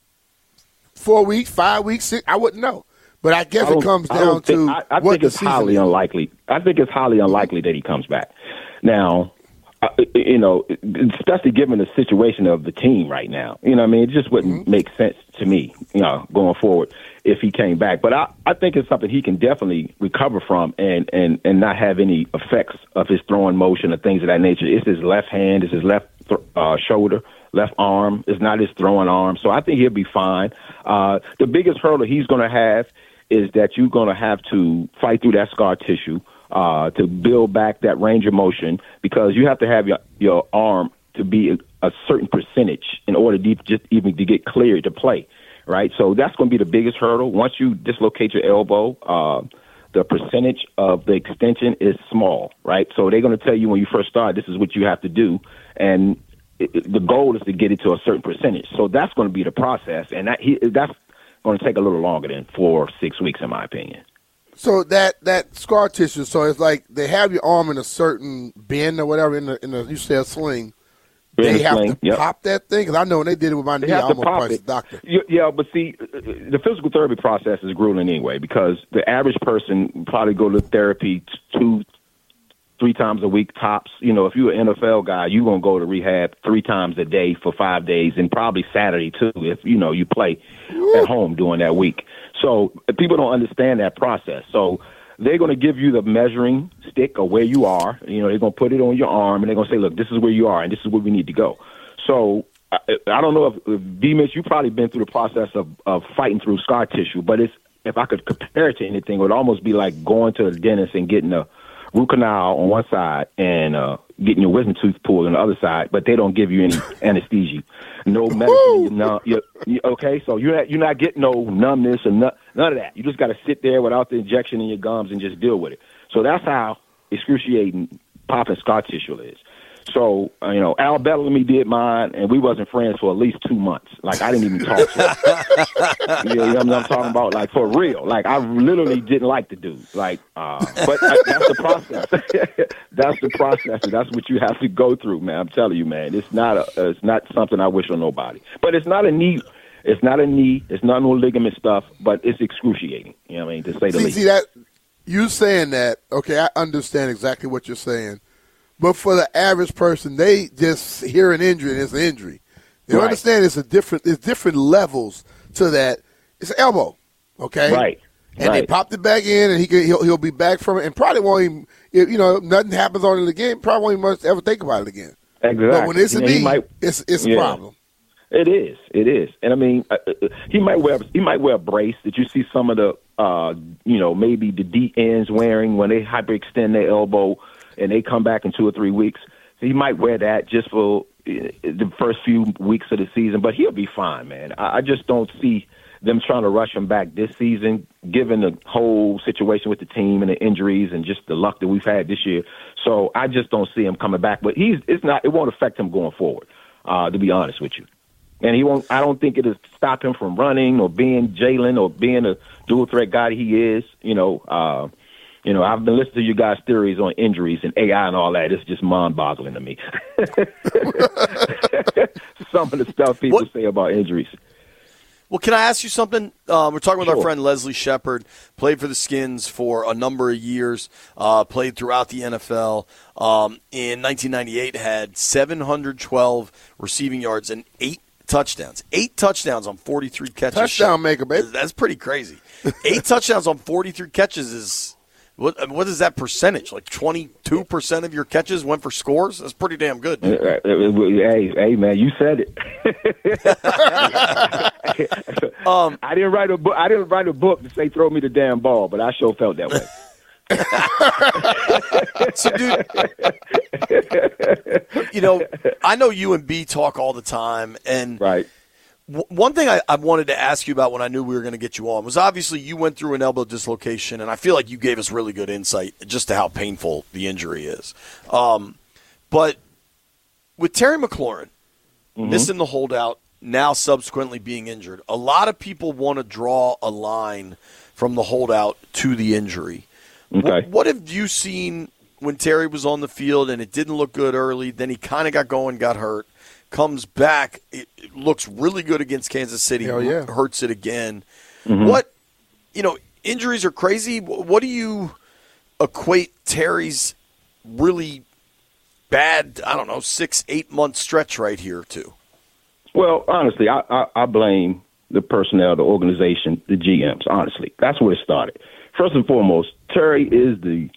four weeks, five weeks, six, I wouldn't know. But I guess I don't- it comes I down don't think- to I, I what think the it's season highly is. unlikely. I think it's highly unlikely that he comes back. Now, uh, you know, especially given the situation of the team right now. You know, what I mean, it just wouldn't Mm-hmm. make sense to me. You know, going forward if he came back. But I, I think it's something he can definitely recover from and and and not have any effects of his throwing motion or things of that nature. It's his left hand, it's his left th- uh, shoulder. Left arm is not his throwing arm, so I think he'll be fine. Uh, the biggest hurdle he's going to have is that you're going to have to fight through that scar tissue uh, to build back that range of motion, because you have to have your, your arm to be a, a certain percentage in order to just even to get cleared to play, right? So that's going to be the biggest hurdle. Once you dislocate your elbow, uh, the percentage of the extension is small, right? So they're going to tell you when you first start, this is what you have to do, and it, it- the goal is to get it to a certain percentage. So that's going to be the process, and that he, that's going to take a little longer than four or six weeks, in my opinion. So that that scar tissue, so it's like they have your arm in a certain bend or whatever in the in the you said sling. In They the have sling, to yep. pop that thing, because I know when they did it with my They knee, I have to almost pop priced it. the doctor. You- Yeah, but see, uh, the physical therapy process is grueling anyway, because the average person probably go to therapy t- two, three times a week tops. You know, if you're an N F L guy, you're going to go to rehab three times a day for five days, and probably Saturday too, if, you know, you play at home during that week. So uh, people don't understand that process. So they're going to give you the measuring stick of where you are. You know, they're going to put it on your arm, and they're going to say, look, this is where you are, and this is where we need to go. So I, I don't know if, if Demas, you've probably been through the process of, of fighting through scar tissue, but it's, if I could compare it to anything, it would almost be like going to the dentist and getting a root canal on one side and uh, getting your wisdom tooth pulled on the other side, but they don't give you any anesthesia, no medicine. No, you, you, okay, so you're not, you're not getting no numbness or no, none of that. You just got to sit there without the injection in your gums and just deal with it. So that's how excruciating popping scar tissue is. So, uh, you know, Al Bellamy did mine, and we wasn't friends for at least two months. Like, I didn't even talk to him. You know what I'm talking about? Like, for real. Like, I literally didn't like the dude. Like, uh, but uh, that's the process. That's the process, and that's what you have to go through, man. I'm telling you, man. It's not a, it's not something I wish on nobody. But it's not a knee. It's not a knee. It's not no ligament stuff, but it's excruciating, you know what I mean, to say the See, least. see that you saying that, okay, I understand exactly what you're saying. But for the average person, they just hear an injury and it's an injury. They don't Right. understand it's a different there's different levels to that. It's an elbow, okay? Right. And they Right. popped it back in, and he can, he'll he'll be back from it, and probably won't even if, you know if nothing happens on it again. Probably won't even much ever think about it again. Exactly. But when it's a You know, he knee, might- it's it's a Yeah. problem. It is. It is. And I mean, uh, uh, he might wear he might wear a brace that you see some of the uh, you know, maybe the D ends wearing when they hyperextend their elbow and they come back in two or three weeks. So he might wear that just for uh, the first few weeks of the season, but he'll be fine, man. I, I just don't see them trying to rush him back this season, given the whole situation with the team and the injuries and just the luck that we've had this year. So I just don't see him coming back. But he's it's not it won't affect him going forward, uh, to be honest with you. And he won't. I don't think it'll stop him from running or being Jalen or being a dual threat guy he is. You know, uh, you know. I've been listening to you guys' theories on injuries and A I and all that. It's just mind-boggling to me. Some of the stuff people What- say about injuries. Well, can I ask you something? Uh, we're talking with our Sure. friend Leslie Shepard, played for the Skins for a number of years, uh, played throughout the N F L. Um, in nineteen ninety-eight, had seven hundred twelve receiving yards and eight touchdowns. Eight touchdowns on forty-three catches. Touchdown maker, baby. That's pretty crazy. Eight touchdowns on forty-three catches is what? What is that percentage? Like twenty-two percent of your catches went for scores. That's pretty damn good. Uh, uh, Hey, hey, man, you said it. um, I didn't write a book. I didn't write a book to say throw me the damn ball, but I sure felt that way. So, dude, you know, I know you and B talk all the time, and right. w- one thing I, I wanted to ask you about when I knew we were going to get you on was obviously you went through an elbow dislocation, and I feel like you gave us really good insight just to how painful the injury is. Um, but with Terry McLaurin Mhm. missing the holdout now subsequently being injured. A lot of people want to draw a line from the holdout to the injury. Okay. What, what have you seen when Terry was on the field and it didn't look good early, then he kind of got going, got hurt, comes back, it, it looks really good against Kansas City, Hell yeah. hurts it again. Mm-hmm. What, you know, injuries are crazy. What do you equate Terry's really bad, I don't know, six, eight month stretch right here to? Well, honestly, I, I, I blame the personnel, the organization, the G Ms, honestly. That's where it started. First and foremost, Terry is the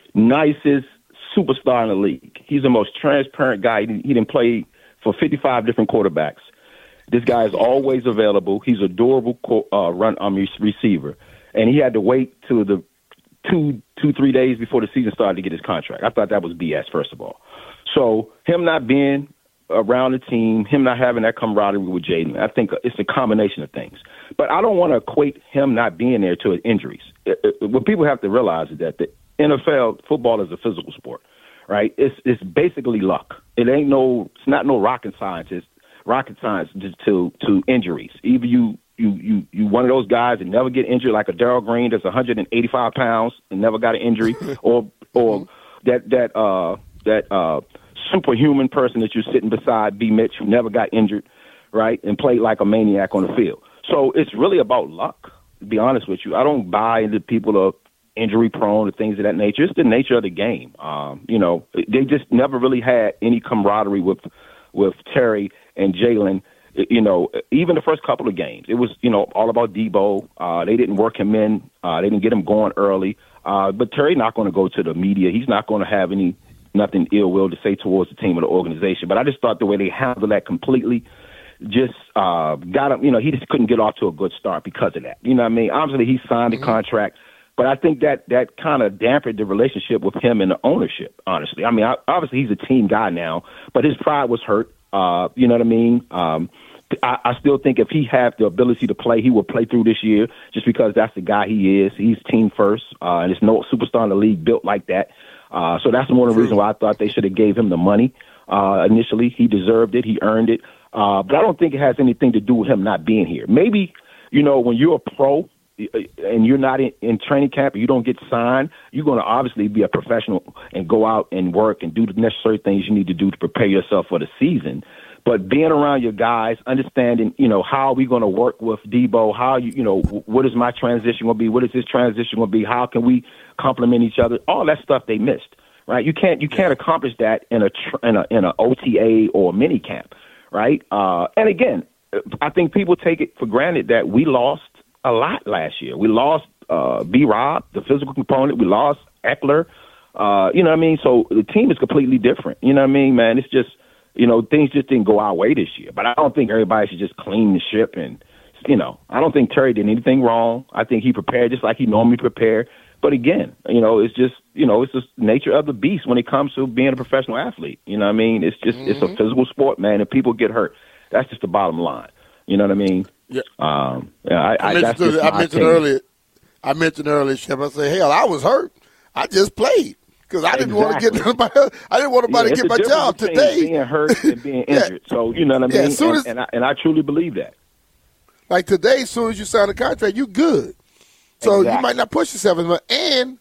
nicest superstar in the league. He's the most transparent guy. He, he didn't play for fifty-five different quarterbacks. This guy is always available. He's a durable uh, run um, receiver. And he had to wait till the two, two, three days before the season started to get his contract. I thought that was B S, first of all. So him not being around the team, him not having that camaraderie with Jaden, I think it's a combination of things. But I don't want to equate him not being there to injuries. It, it, what people have to realize is that the N F L football is a physical sport, right? It's it's basically luck. It ain't no, it's not no rocket science. It's rocket science to to injuries. Either you you you you one of those guys that never get injured, like a Darryl Green that's one hundred eighty-five pounds and never got an injury, or or that that uh that uh superhuman person that you're sitting beside, B. Mitch, who never got injured, right, and played like a maniac on the field. So it's really about luck, to be honest with you. I don't buy into people are injury prone and things of that nature. It's the nature of the game. Um, you know, they just never really had any camaraderie with with Terry and Jalen. You know, even the first couple of games, it was, you know, all about Debo. Uh, they didn't work him in. Uh, they didn't get him going early. Uh, but Terry's not going to go to the media. He's not going to have any nothing ill will to say towards the team or the organization. But I just thought the way they handled that completely just uh, got him, you know, he just couldn't get off to a good start because of that. You know what I mean? Obviously, he signed Mm-hmm. a contract, but I think that that kind of dampened the relationship with him and the ownership, honestly. I mean, I, obviously, he's a team guy now, but his pride was hurt. Uh, you know what I mean? Um, I, I still think if he had the ability to play, he would play through this year just because that's the guy he is. He's team first, uh, and there's no superstar in the league built like that. Uh, so that's one of the reasons why I thought they should have gave him the money uh, initially. He deserved it. He earned it. Uh, but I don't think it has anything to do with him not being here. Maybe, you know, when you're a pro and you're not in, in training camp and you don't get signed, you're going to obviously be a professional and go out and work and do the necessary things you need to do to prepare yourself for the season. But being around your guys, understanding, you know, how are we going to work with Debo? How, you, you know, what is my transition going to be? What is his transition going to be? How can we complement each other? All that stuff they missed, right? You can't you can't accomplish that in a tr- in a in a O T A or mini camp, right? Uh, and again, I think people take it for granted that we lost a lot last year. We lost uh, B-Rob, the physical component. We lost Eckler. Uh, you know what I mean? So the team is completely different. You know what I mean, man? It's just, you know, things just didn't go our way this year. But I don't think everybody should just clean the ship. And, you know, I don't think Terry did anything wrong. I think he prepared just like he normally prepared. But again, you know, it's just, you know, it's just nature of the beast when it comes to being a professional athlete. You know what I mean? It's just, mm-hmm. it's a physical sport, man, and people get hurt. That's just the bottom line. You know what I mean? Yeah. Um, yeah, I, I, I, mentioned, that's just I my mentioned opinion. earlier. I mentioned earlier, Shep. I said, hell, I was hurt. I just played because I didn't want to get nobody. I didn't want nobody Yeah, to get it's my the job difference between today. Being hurt and being injured. So you know what I Yeah, mean. as soon and, as- and, I, and I truly believe that. Like today, as soon as you sign a contract, you good. So you Exactly. might not push yourself as much. And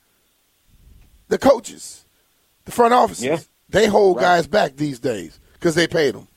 the coaches, the front offices, Yeah. they hold Right. guys back these days because they paid them.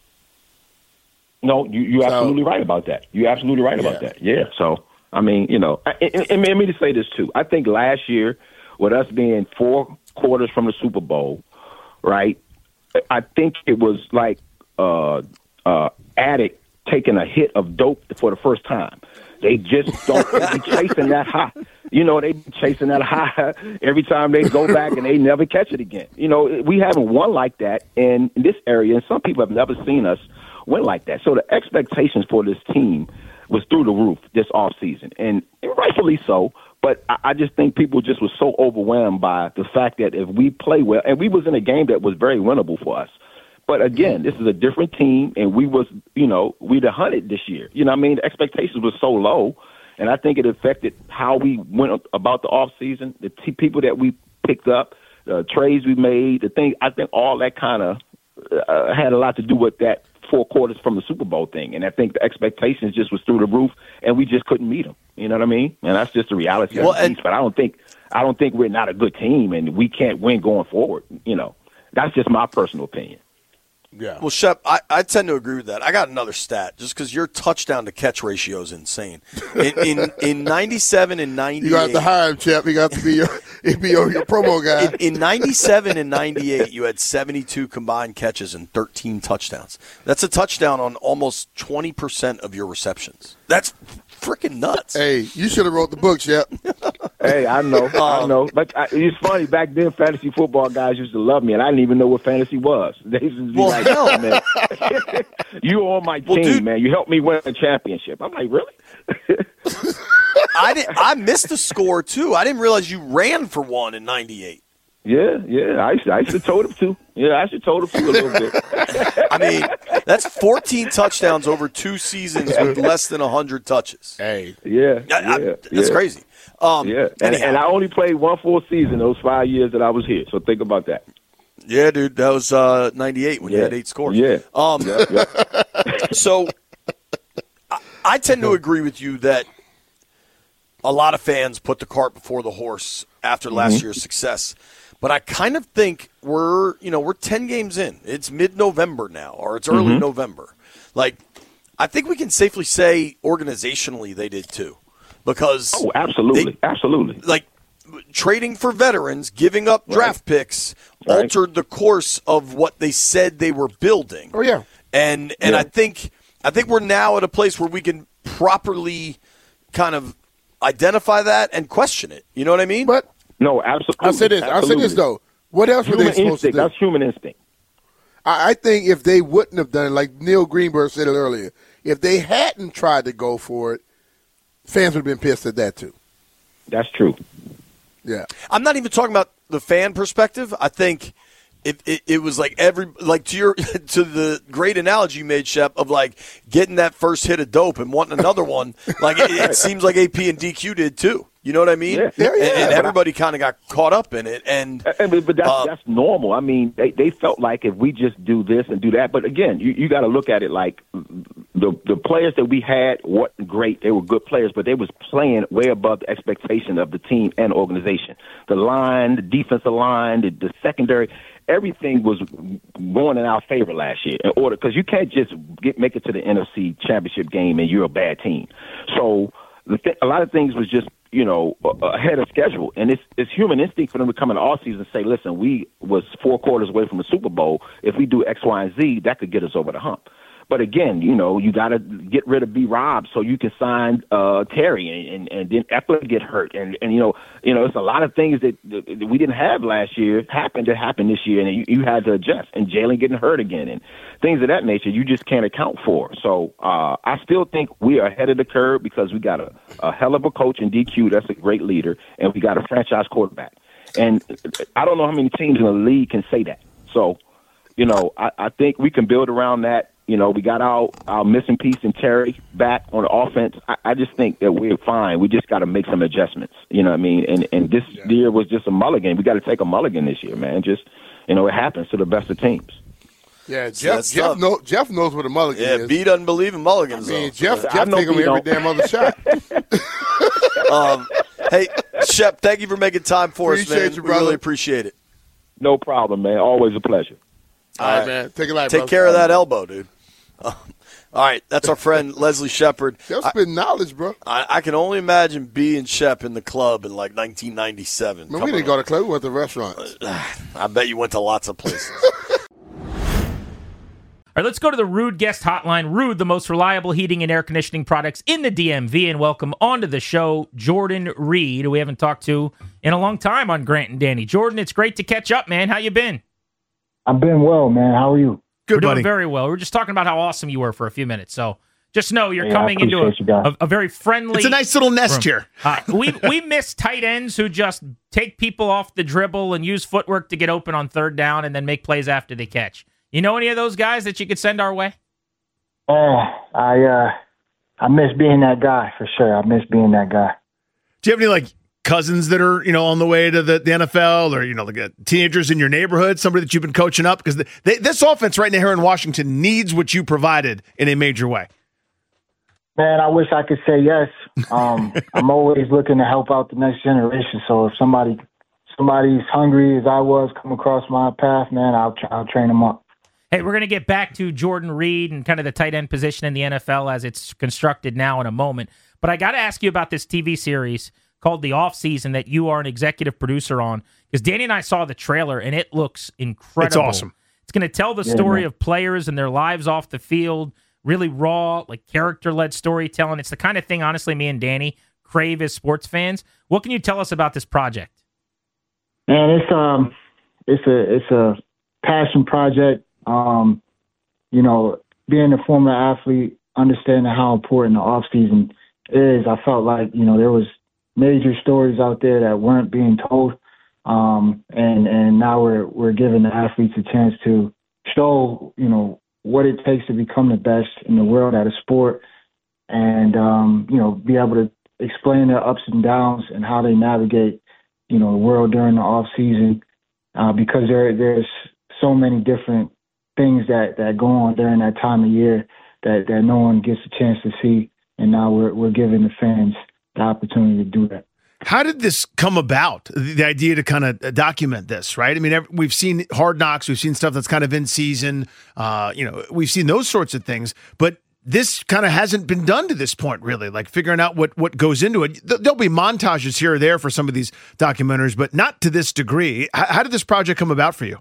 No, you you So- absolutely right about that. You're absolutely right about that. Yeah. So I mean, you know, and, and, and let me just say this too. I think last year, with us being four quarters from the Super Bowl, right? I think it was like uh, uh, addict taking a hit of dope for the first time. They just don't they be chasing that high. You know, they be chasing that high every time they go back and they never catch it again. You know, we haven't won like that in this area, and some people have never seen us win like that. So the expectations for this team was through the roof this offseason, and rightfully so. But I, I just think people just were so overwhelmed by the fact that if we play well, and we was in a game that was very winnable for us. But again, this is a different team, and we was, you know, we the hunted this year. You know what I mean? The expectations were so low, and I think it affected how we went about the offseason, the t- people that we picked up, the trades we made, the thing. I think all that kind of uh, had a lot to do with that four quarters from the Super Bowl thing. And I think the expectations just was through the roof, and we just couldn't meet them. You know what I mean? And that's just the reality Well, of the beast. But I don't think I don't think we're not a good team, and we can't win going forward. You know, that's just my personal opinion. Yeah. Well, Shep, I, I tend to agree with that. I got another stat, just because your touchdown to catch ratio is insane. In in, in ninety-seven and ninety-eight, You got to hire him, Chip. You got to be your, he be your, your promo guy. In, in ninety-seven and ninety-eight, you had seventy-two combined catches and thirteen touchdowns. That's a touchdown on almost twenty percent of your receptions. That's freaking nuts. Hey, you should have wrote the book, Chip. Hey, I know, I know. But I, it's funny, back then fantasy football guys used to love me, and I didn't even know what fantasy was. They used to be Well, like, hell. man, you on my Well, team, dude. man. You helped me win a championship. I'm like, really? I didn't. I missed the score too. I didn't realize you ran for one in ninety-eight. Yeah, yeah. I used to, I used to told him to. Yeah, I should told him to a little bit. I mean, that's fourteen touchdowns over two seasons with less than one hundred touches. Hey. Yeah, I- I- yeah. that's yeah. crazy. Um, yeah, and, anyhow. and I only played one full season those five years that I was here. So think about that. Yeah, dude, that was uh, ninety-eight when you Yeah. had eight scores. Yeah. Um, Yeah, yeah. So I, I tend to agree with you that a lot of fans put the cart before the horse after last Mhm. year's success. But I kind of think we're, you know, we're ten games in. It's mid-November now, or it's early Mhm. November. Like, I think we can safely say organizationally they did too. Because Oh, absolutely, absolutely. like trading for veterans, giving up draft picks, Right. altered the course of what they said they were building. Oh, yeah. And and Yeah. I think I think we're now at a place where we can properly kind of identify that and question it. You know what I mean? But No, absolutely. I'll say this. I'll say this, absolutely. though. What else were Human they supposed instinct. to do? That's human instinct. I, I think if they wouldn't have done it, like Neil Greenberg said it earlier, if they hadn't tried to go for it, fans would have been pissed at that too. That's true. Yeah. I'm not even talking about the fan perspective. I think it, it, it was like every like to your to the great analogy you made, Shep, of like getting that first hit of dope and wanting another one. Like it, it seems like A P and D Q did too. You know what I mean? Yeah. Yeah, And, yeah. and But I- everybody kind of got caught up in it. And And, but but that's, Uh, that's normal. I mean, they, they felt like if we just do this and do that. But again, you, you got to look at it like the the players that we had weren't great. They were good players, but they was playing way above the expectation of the team and organization. The line, the defensive line, the, the secondary, everything was going in our favor last year. In order, because you can't just get make it to the N F C Championship game and you're a bad team. So the th- a lot of things was just, you know, uh, ahead of schedule. And it's it's human instinct for them to come in the offseason and say, listen, we was four quarters away from the Super Bowl. If we do X, Y, and Z, that could get us over the hump. But again, you know, you got to get rid of B. Rob so you can sign uh, Terry, and, and, and then Eckler get hurt, and, and you know, you know, it's a lot of things that, that we didn't have last year happened to happen this year, and you, you had to adjust. And Jalen getting hurt again, and things of that nature, you just can't account for. So uh, I still think we are ahead of the curve because we got a, a hell of a coach in D Q. That's a great leader, and we got a franchise quarterback. And I don't know how many teams in the league can say that. So, you know, I, I think we can build around that. You know, we got our, our missing piece in Terry back on the offense. I, I just think that we're fine. We just got to make some adjustments. You know what I mean? And and this yeah. year was just a mulligan. We got to take a mulligan this year, man. Just, you know, it happens to the best of teams. Yeah, Jeff Jeff, know, Jeff knows what a mulligan yeah, is. Yeah, B doesn't believe in mulligans, I mean, though. Jeff, Jeff take him every damn other shot. um, hey, Shep, thank you for making time for appreciate us, man. You, we brother. really appreciate it. No problem, man. Always a pleasure. All, All right, man. Take it light, Take brother. care of that elbow, dude. Um, all right, that's our friend Leslie Shepard. Jeff's spitting knowledge, bro. I, I can only imagine B and Shep in the club in like nineteen ninety-seven. Man, we didn't go to club. We went to restaurants. I bet you went to lots of places. All right, let's go to the Ruud guest hotline. Ruud, the most reliable heating and air conditioning products in the D M V, and welcome onto the show Jordan Reed, who we haven't talked to in a long time on Grant and Danny. Jordan, it's great to catch up, man. How you been? I've been well, man. How are you? Good, we're doing buddy. Very well. We were just talking about how awesome you were for a few minutes. So just know you're yeah, coming into a, a, a very friendly. It's a nice little nest room. here. uh, we we miss tight ends who just take people off the dribble and use footwork to get open on third down and then make plays after they catch. You know any of those guys that you could send our way? Oh, I uh, I miss being that guy for sure. I miss being that guy. Do you have any like cousins that are, you know, on the way to the, the N F L, or, you know, like uh, teenagers in your neighborhood, somebody that you've been coaching up? Because this offense right now here in Washington needs what you provided in a major way. Man, I wish I could say yes. Um, I'm always looking to help out the next generation. So if somebody somebody's hungry as I was, come across my path, man, I'll I'll train them up. Hey, we're going to get back to Jordan Reed and kind of the tight end position in the N F L as it's constructed now in a moment. But I got to ask you about this T V series called The Offseason that you are an executive producer on, because Danny and I saw the trailer, and it looks incredible. It's awesome. It's going to tell the Yeah, story man. of players and their lives off the field, really raw, like character-led storytelling. It's the kind of thing, honestly, me and Danny crave as sports fans. What can you tell us about this project? Man, it's um, it's a it's a passion project. Um, you know, being a former athlete, understanding how important the off season is, I felt like, you know, there was major stories out there that weren't being told, um, and and now we're we're giving the athletes a chance to show, you know, what it takes to become the best in the world at a sport, and um, you know, be able to explain their ups and downs and how they navigate, you know, the world during the off season, uh, because there there's so many different things that, that go on during that time of year that, that no one gets a chance to see, and now we're we're giving the fans the opportunity to do that. How did this come about, the, the idea to kind of document this, right? I mean, every, we've seen Hard Knocks, we've seen stuff that's kind of in season, uh, you know, we've seen those sorts of things, but this kind of hasn't been done to this point, really, like figuring out what, what goes into it. There'll be montages here or there for some of these documentaries, but not to this degree. How, how did this project come about for you?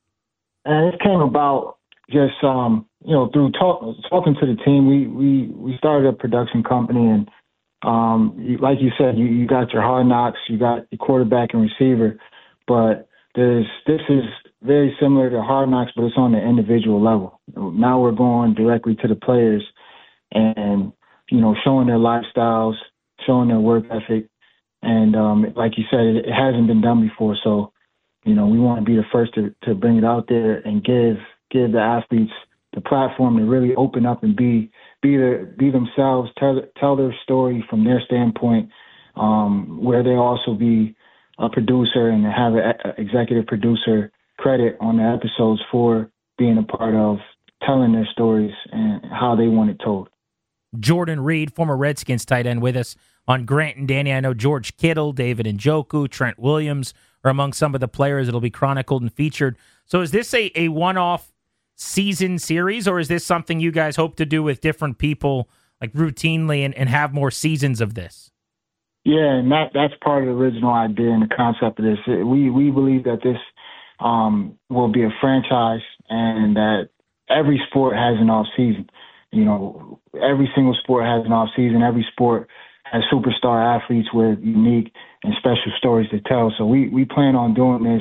And it came about just, um, you know, through talk, talking to the team. We, we, we started a production company, and um, you, like you said, you, you got your Hard Knocks, you got your quarterback and receiver, but there's this is very similar to Hard Knocks, but it's on the individual level. Now we're going directly to the players and, you know, showing their lifestyles, showing their work ethic. And um, like you said, it, it hasn't been done before, so you know, we want to be the first to, to bring it out there and give give the athletes the platform to really open up and be be the, be themselves, tell tell their story from their standpoint, um, where they also be a producer and have an executive producer credit on the episodes for being a part of telling their stories and how they want it told. Jordan Reed, former Redskins tight end, with us on Grant and Danny. I know George Kittle, David Njoku, Trent Williams are among some of the players that'll be chronicled and featured. So is this a, a one-off season series, or is this something you guys hope to do with different people, like routinely, and, and have more seasons of this? Yeah, and that that's part of the original idea and the concept of this. We we believe that this um, will be a franchise, and that every sport has an off season. You know, every single sport has an off season. Every sport has superstar athletes with unique and special stories to tell. So we, we plan on doing this,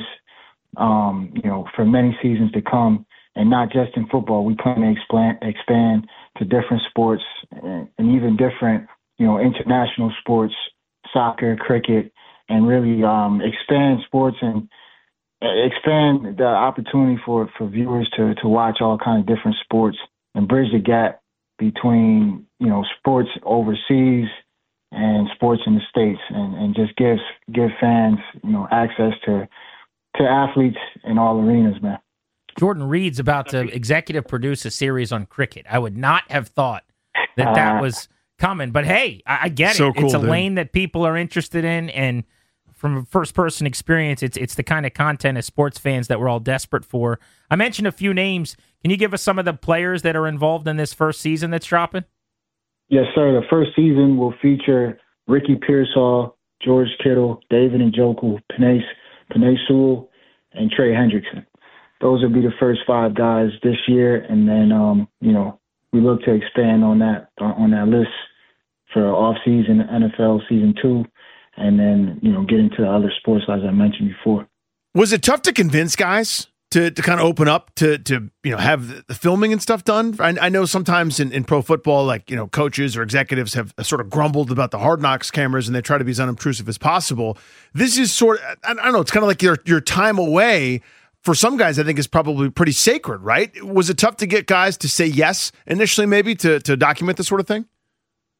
um, you know, for many seasons to come, and not just in football. We plan to expand, expand to different sports and, and even different, you know, international sports, soccer, cricket, and really um, expand sports and expand the opportunity for, for viewers to, to watch all kinds of different sports and bridge the gap between, you know, sports overseas and sports in the States, and, and just give give fans, you know, access to to athletes in all arenas, man. Jordan Reed's about to executive produce a series on cricket. I would not have thought that that was coming, but hey, I, I get So it. cool, it's a dude. lane that people are interested in, and from a first-person experience, it's it's the kind of content as sports fans that we're all desperate for. I mentioned a few names. Can you give us some of the players that are involved in this first season that's dropping? Yes, sir. The first season will feature Ricky Pearsall, George Kittle, David Njoku, Penei Penei Sewell, and Trey Hendrickson. Those will be the first five guys this year, and then um, you know, we look to expand on that on that list for off-season N F L season two, and then you know, get into the other sports as I mentioned before. Was it tough to convince guys to, to kind of open up to, to, you know, have the, the filming and stuff done? I, I know sometimes in, in pro football, like, you know, coaches or executives have sort of grumbled about the Hard Knocks cameras, and they try to be as unobtrusive as possible. This is sort of, I don't know, it's kind of like your, your time away for some guys, I think, is probably pretty sacred, right? Was it tough to get guys to say yes initially, maybe to, to document this sort of thing?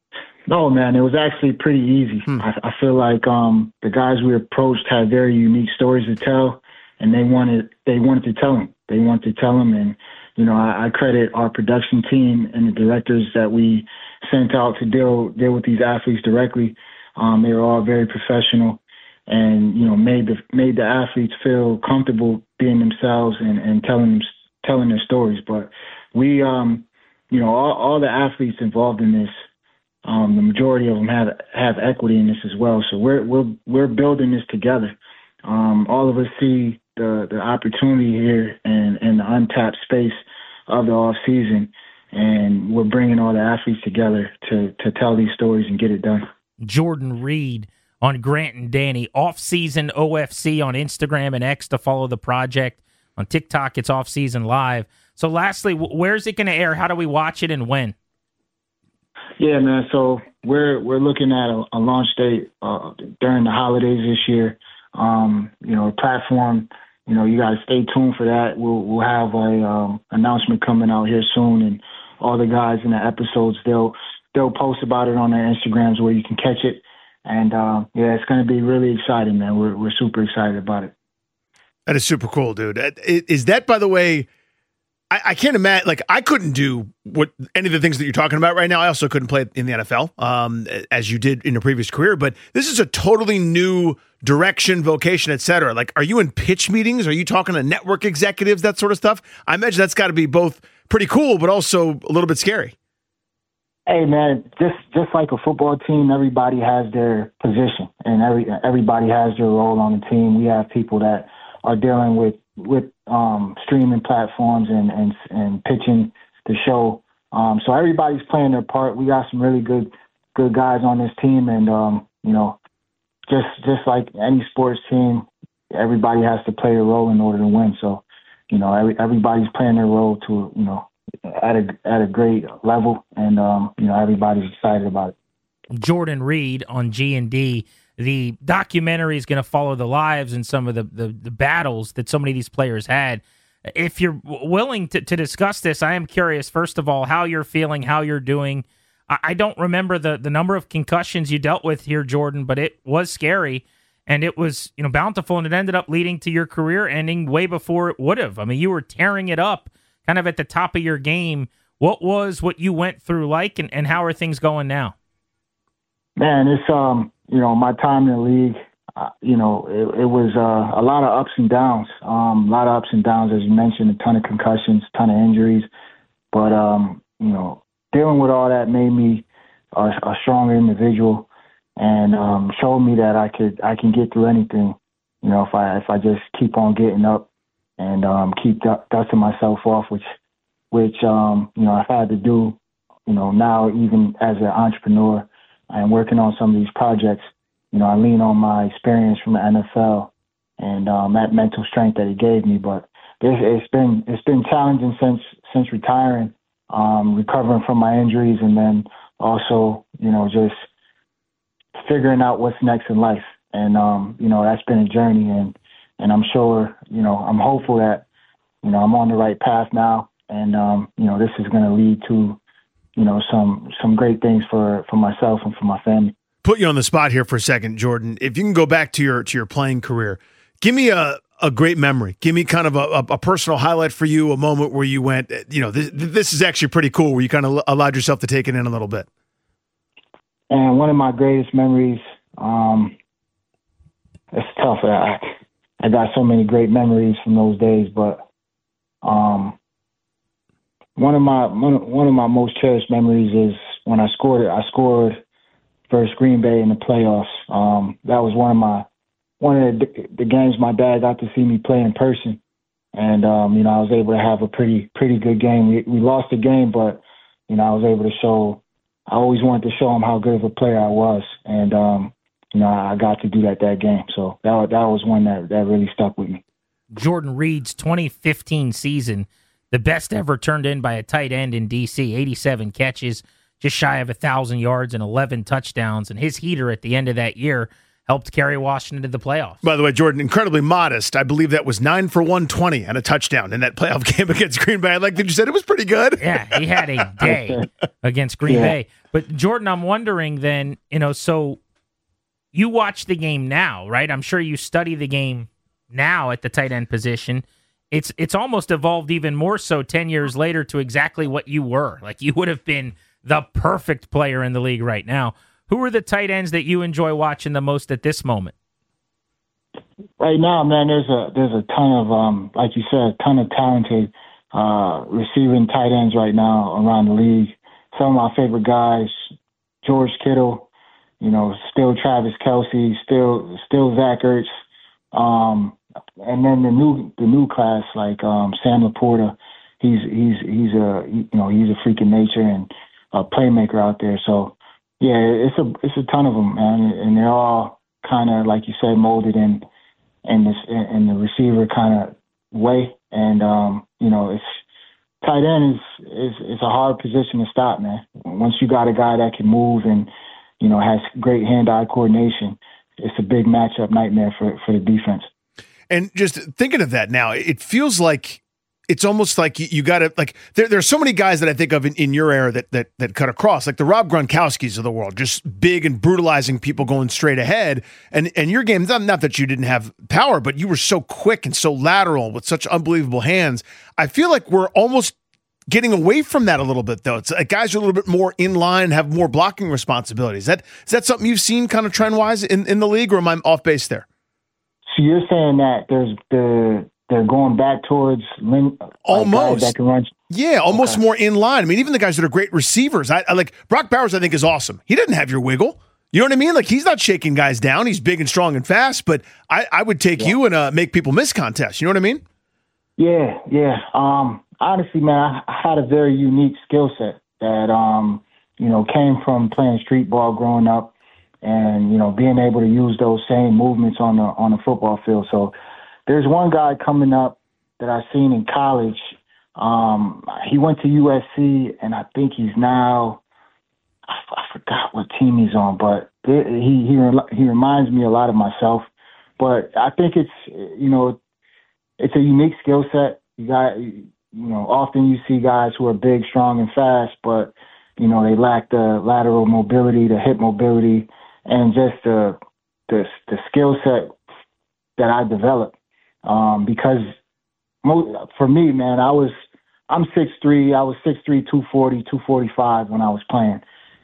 No, man, it was actually pretty easy. Hmm. I, I feel like um, the guys we approached had very unique stories to tell, and they wanted they wanted to tell them. They wanted to tell them, and you know, I, I credit our production team and the directors that we sent out to deal deal with these athletes directly. Um, they were all very professional, and you know, made the made the athletes feel comfortable being themselves and, and telling them telling their stories. But we, um, you know, all, all the athletes involved in this. Um, the majority of them have have equity in this as well. So we're we're we're building this together. Um, all of us see the the opportunity here and, and the untapped space of the off season, and we're bringing all the athletes together to to tell these stories and get it done. Jordan Reed on Grant and Danny off season O F C on Instagram and X to follow the project. On TikTok, it's off season live. So, lastly, where's it going to air? How do we watch it and when? Yeah, man. So we're we're looking at a, a launch date uh, during the holidays this year. Um, you know, platform. You know, you got to stay tuned for that. We'll we'll have a um, announcement coming out here soon, and all the guys in the episodes they'll they'll post about it on their Instagrams where you can catch it. And uh, yeah, it's going to be really exciting, man. We're we're super excited about it. That is super cool, dude. Is that, by the way? I, I can't imagine, like, I couldn't do what any of the things that you're talking about right now. I also couldn't play in the N F L, um, as you did in your previous career, but this is a totally new direction, vocation, et cetera. Like, are you in pitch meetings? Are you talking to network executives, that sort of stuff? I imagine that's got to be both pretty cool, but also a little bit scary. Hey, man, just just like a football team, everybody has their position, and every everybody has their role on the team. We have people that are dealing with with um, streaming platforms and, and and pitching the show. Um, so everybody's playing their part. We got some really good good guys on this team, and um, you know, just just like any sports team, everybody has to play a role in order to win. So, you know, every, everybody's playing their role to you know at a at a great level, and um, you know, everybody's excited about it. Jordan Reed on G and D. The documentary is going to follow the lives and some of the, the, the battles that so many of these players had. If you're willing to, to discuss this, I am curious, first of all, how you're feeling, how you're doing. I, I don't remember the, the number of concussions you dealt with here, Jordan, but it was scary, and it was you know bountiful, and it ended up leading to your career ending way before it would have. I mean, you were tearing it up kind of at the top of your game. What was what you went through like, and, and how are things going now? Man, it's um, you know, my time in the league, uh, you know, it, it was uh, a lot of ups and downs. Um, a lot of ups and downs, as you mentioned, a ton of concussions, a ton of injuries. But um, you know, dealing with all that made me a, a stronger individual, and um, showed me that I could I can get through anything. You know, if I if I just keep on getting up and um, keep d- dusting myself off, which which um, you know I've had to do. You know, now even as an entrepreneur. And working on some of these projects, you know, I lean on my experience from the N F L and um, that mental strength that it gave me. But it's, it's been it's been challenging since since retiring, um, recovering from my injuries, and then also, you know, just figuring out what's next in life. And um, you know, that's been a journey, and and I'm sure, you know, I'm hopeful that, you know, I'm on the right path now, and um, you know, this is going to lead to, you know, some some great things for, for myself and for my family. Put you on the spot here for a second, Jordan. If you can go back to your to your playing career, give me a, a great memory. Give me kind of a, a, a personal highlight for you, a moment where you went, you know, this, this is actually pretty cool, where you kind of allowed yourself to take it in a little bit. And one of my greatest memories, um, it's tough. I, I got so many great memories from those days, but um, One of my one of my most cherished memories is when I scored. I scored versus Green Bay in the playoffs. Um, that was one of my one of the, the games my dad got to see me play in person, and um, you know I was able to have a pretty pretty good game. We, we lost the game, but you know I was able to show. I always wanted to show him how good of a player I was, and um, you know I got to do that that game. So that that was one that that really stuck with me. Jordan Reed's twenty fifteen season. The best ever turned in by a tight end in D C, eighty-seven catches, just shy of one thousand yards and eleven touchdowns. And his heater at the end of that year helped carry Washington to the playoffs. By the way, Jordan, incredibly modest. I believe that was nine for one twenty and a touchdown in that playoff game against Green Bay. I like that you said it was pretty good. Yeah, he had a day against Green Yeah. Bay. But, Jordan, I'm wondering then, you know, so you watch the game now, right? I'm sure you study the game now at the tight end position. It's it's almost evolved even more so ten years later to exactly what you were. Like, you would have been the perfect player in the league right now. Who are the tight ends that you enjoy watching the most at this moment? Right now, man, there's a there's a ton of um like you said, a ton of talented uh receiving tight ends right now around the league. Some of my favorite guys, George Kittle, you know, still Travis Kelce, still still Zach Ertz, um, and then the new the new class like um, Sam Laporta. He's he's he's a you know he's a freak of nature and a playmaker out there. So yeah, it's a it's a ton of them, man, and they're all kind of like you said molded in in this in the receiver kind of way. And um, you know, it's tight end is is is a hard position to stop, man. Once you got a guy that can move and you know has great hand-eye coordination, it's a big matchup nightmare for for the defense. And just thinking of that now, it feels like it's almost like you, you got to like there. There are so many guys that I think of in, in your era that that that cut across, like the Rob Gronkowskis of the world, just big and brutalizing people going straight ahead. And and your game, not, not that you didn't have power, but you were so quick and so lateral with such unbelievable hands. I feel like we're almost getting away from that a little bit, though. It's like guys are a little bit more in line, have more blocking responsibilities. Is that is that something you've seen kind of trend wise in, in the league, or am I off base there? So you're saying that there's the they're going back towards Lin, almost like that can run. Yeah, almost okay. more in line. I mean, even the guys that are great receivers, I, I like Brock Bowers. I think is awesome. He didn't have your wiggle. You know what I mean? Like he's not shaking guys down. He's big and strong and fast. But I, I would take yeah. you and uh, make people miss contests. You know what I mean? Yeah, yeah. Um, honestly, man, I had a very unique skill set that um, you know came from playing street ball growing up. And, you know, being able to use those same movements on the on the football field. So there's one guy coming up that I've seen in college. Um, he went to U S C, and I think he's now, I, I forgot what team he's on, but it, he he he reminds me a lot of myself. But I think it's, you know, it's a unique skill set. You got, you know, often you see guys who are big, strong, and fast, but, you know, they lack the lateral mobility, the hip mobility, and just the the, the skill set that I developed, um, because mo- for me, man, I was I'm six three. I was six three, two forty, two forty-five when I was playing.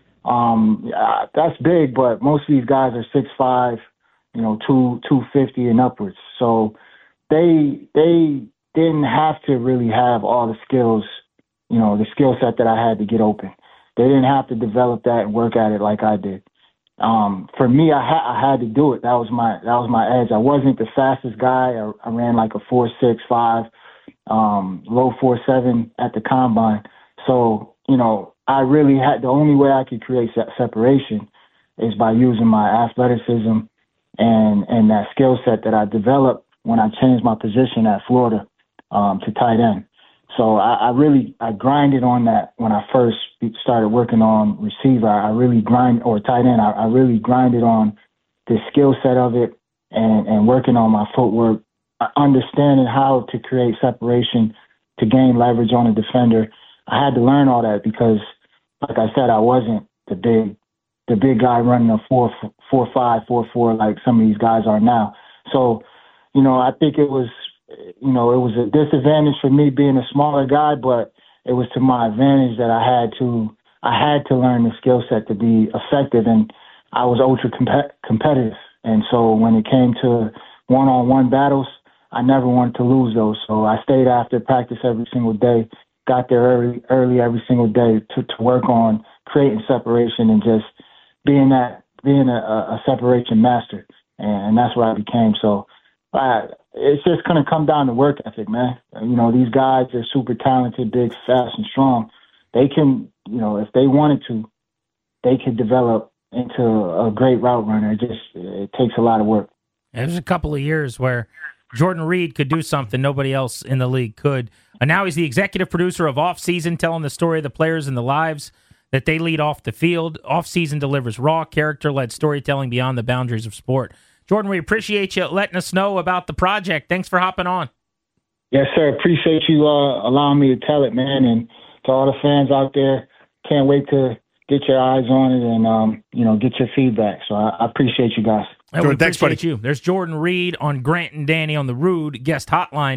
Um, uh, that's big, but most of these guys are six five, you know, two two fifty and upwards. So they they didn't have to really have all the skills, you know, the skill set that I had to get open. They didn't have to develop that and work at it like I did. Um, for me, I, ha- I had to do it. That was my that was my edge. I wasn't the fastest guy. I, I ran like a four six five, um, low four seven at the combine. So you know, I really had the only way I could create that separation is by using my athleticism and and that skill set that I developed when I changed my position at Florida um, to tight end. So I, I really I grinded on that when I first started working on receiver. I really grind or tight end. I, I really grinded on the skill set of it and, and working on my footwork, understanding how to create separation to gain leverage on a defender. I had to learn all that because, like I said, I wasn't the big the big guy running a four four five four four like some of these guys are now. So, you know, I think it was. You know, it was a disadvantage for me being a smaller guy, but it was to my advantage that I had to I had to learn the skill set to be effective, and I was ultra comp- competitive. And so when it came to one-on-one battles, I never wanted to lose those. So I stayed after practice every single day, got there early, early every single day to, to work on creating separation and just being that being a, a separation master, and, and that's what I became. So. I, it's just going to come down to work ethic, man. You know, these guys are super talented, big, fast, and strong. They can, you know, if they wanted to, they could develop into a great route runner. It just it takes a lot of work. There's a couple of years where Jordan Reed could do something nobody else in the league could. And now he's the executive producer of Off Season, telling the story of the players and the lives that they lead off the field. Off-season delivers raw, character-led storytelling beyond the boundaries of sport. Jordan, we appreciate you letting us know about the project. Thanks for hopping on. Yes, sir. Appreciate you uh, allowing me to tell it, man. And to all the fans out there, can't wait to get your eyes on it and, um, you know, get your feedback. So I, I appreciate you guys. Hey, Jordan, thanks, buddy. You. There's Jordan Reed on Grant and Danny on the Rude Guest Hotline.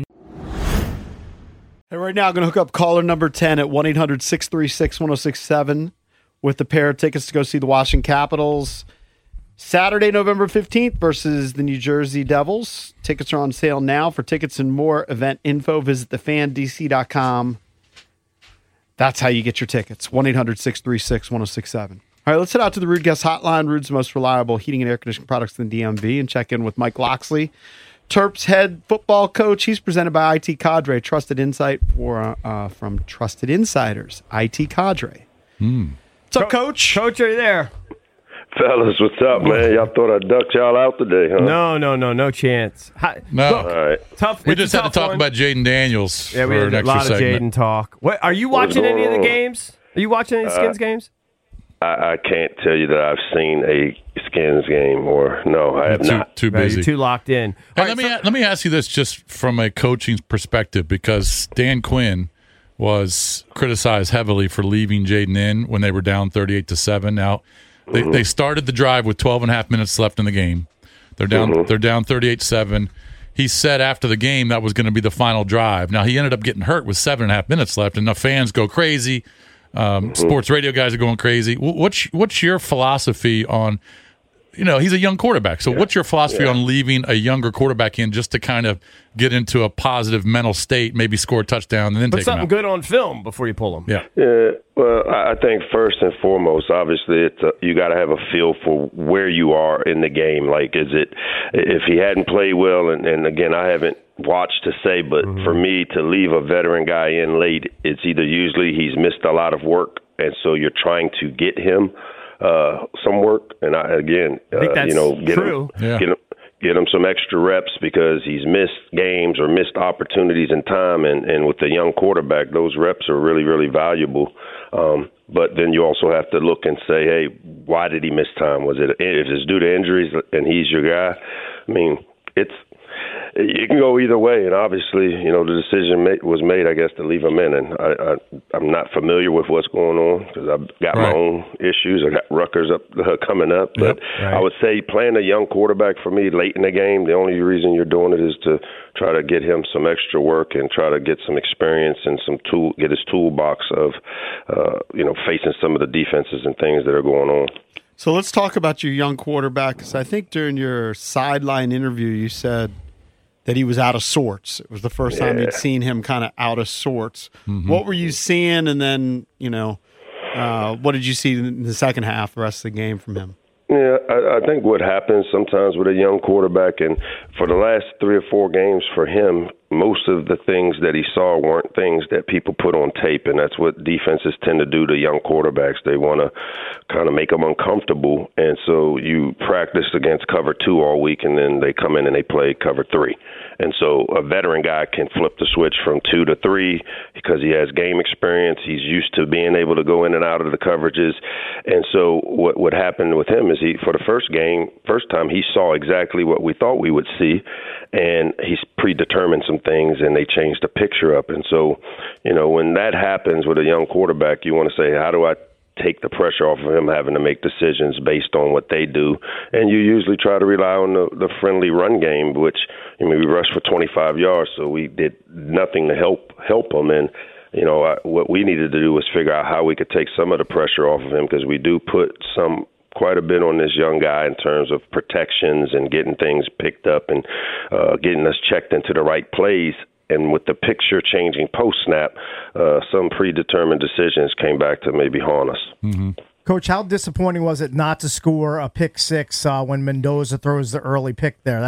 Hey, right now, I'm going to hook up caller number ten at one eight hundred six three six one oh six seven with the pair of tickets to go see the Washington Capitals Saturday, November fifteenth versus the New Jersey Devils. Tickets are on sale now. For tickets and more event info, visit the fan d c dot com. That's how you get your tickets. one eight hundred six three six one oh six seven. All right, let's head out to the Rude Guest Hotline. Rude's the most reliable heating and air conditioning products in the D M V, and check in with Mike Loxley, Terps head football coach. He's presented by I T Cadre, trusted insight for uh, from Trusted Insiders. I T Cadre. Hmm. What's up, Coach? Coach, are you there? Fellas, what's up, man? Y'all thought I'd duck y'all out today, huh? No, no, no, no chance. Hi, No. look, All right. tough. We it's just a had to tough talk one. about Jaden Daniels Yeah, for we had an a extra lot of segment. Jaden talk. What are you What's watching any of the going on? games? Are you watching any Uh, Skins games? I, I can't tell you that I've seen a Skins game, or no, I have too, not. Too Right, busy. you're too locked in. Hey, let me let me ask you this, just from a coaching perspective, because Dan Quinn was criticized heavily for leaving Jaden in when they were down thirty-eight to seven. Now they, Mm-hmm. they started the drive with twelve and a half minutes left in the game. They're down Mhm. they're down thirty-eight seven. He said after the game that was going to be the final drive. Now he ended up getting hurt with seven and a half minutes left, and the fans go crazy. Um, Mhm. Sports radio guys are going crazy. Wh- What's what's your philosophy on? You know, he's a young quarterback. So, what's your philosophy Yeah. on leaving a younger quarterback in just to kind of get into a positive mental state, maybe score a touchdown, and then Put take him something out? good on film before you pull them. Yeah. Yeah, well, I I think first and foremost, obviously, it's a, you got to have a feel for where you are in the game. Like, is it if he hadn't played well, and, and again, I haven't watched to say, but Mm-hmm. for me to leave a veteran guy in late, it's either usually he's missed a lot of work, and so you're trying to get him uh, some work, and I again, I think uh, that's you know, get true. him, Yeah. get him. Get him some extra reps because he's missed games or missed opportunities in time. And, and with the young quarterback, those reps are really, really valuable. Um, but then you also have to look and say, hey, why did he miss time? Was it if it's due to injuries and he's your guy? I mean, it's it can go either way. And obviously, you know, the decision made, was made, I guess, to leave him in. And I, I, I'm not familiar with what's going on because I've got my Right. own issues. I got Rutgers up uh, coming up. But Yep. Right. I would say playing a young quarterback for me late in the game, the only reason you're doing it is to try to get him some extra work and try to get some experience and some tool, get his toolbox of, uh, you know, facing some of the defenses and things that are going on. So let's talk about your young quarterback, because I think during your sideline interview you said that he was out of sorts. It was the first time you'd Yeah. seen him kind of out of sorts. Mhm. What were you seeing, and then, you know, uh, what did you see in the second half, the rest of the game from him? Yeah, I, I think what happens sometimes with a young quarterback, and for the last three or four games for him, most of the things that he saw weren't things that people put on tape, and that's what defenses tend to do to young quarterbacks. They want to kind of make them uncomfortable, and so you practice against cover two all week, and then they come in and they play cover three. And so a veteran guy can flip the switch from two to three because he has game experience. He's used to being able to go in and out of the coverages. And so what what happened with him is he, for the first game, first time, he saw exactly what we thought we would see, and he's predetermined some things, and they changed the picture up. And so, you know, when that happens with a young quarterback, you want to say, how do I take the pressure off of him having to make decisions based on what they do? And you usually try to rely on the, the friendly run game, which, I mean, we rushed for twenty-five yards, so we did nothing to help help him. And, you know, I, what we needed to do was figure out how we could take some of the pressure off of him, because we do put some quite a bit on this young guy in terms of protections and getting things picked up and uh, getting us checked into the right plays. And with the picture changing post-snap, uh, some predetermined decisions came back to maybe haunt us. Mm-hmm. Coach, how disappointing was it not to score a pick six uh, when Mendoza throws the early pick there? That,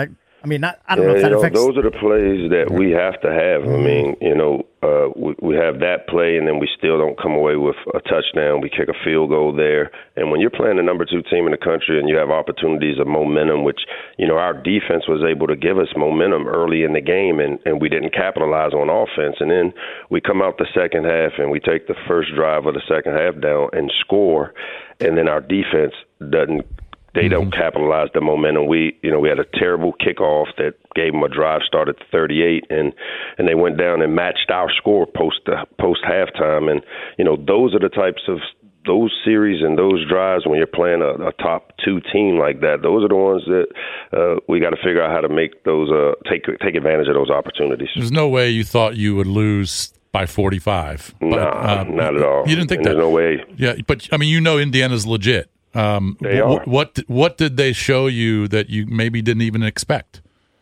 I mean, not, I don't yeah, know if that you know, affects. those are the plays that we have to have. I mean, you know, uh, we, we have that play, and then we still don't come away with a touchdown. We kick a field goal there. And when you're playing the number two team in the country and you have opportunities of momentum, which, you know, our defense was able to give us momentum early in the game, and, and we didn't capitalize on offense. And then we come out the second half and we take the first drive of the second half down and score, and then our defense doesn't They don't capitalize the momentum. We, you know, we had a terrible kickoff that gave them a drive start at thirty-eight, and and they went down and matched our score post uh, post halftime. And you know, those are the types of those series and those drives when you're playing a, a top two team like that. Those are the ones that uh, we got to figure out how to make those uh, take take advantage of those opportunities. There's no way you thought you would lose by forty-five. No, nah, um, not at all. You didn't think and that? There's no way. Yeah, but I mean, you know, Indiana's legit. Um, they wh- are. What what did they show you that you maybe didn't even expect?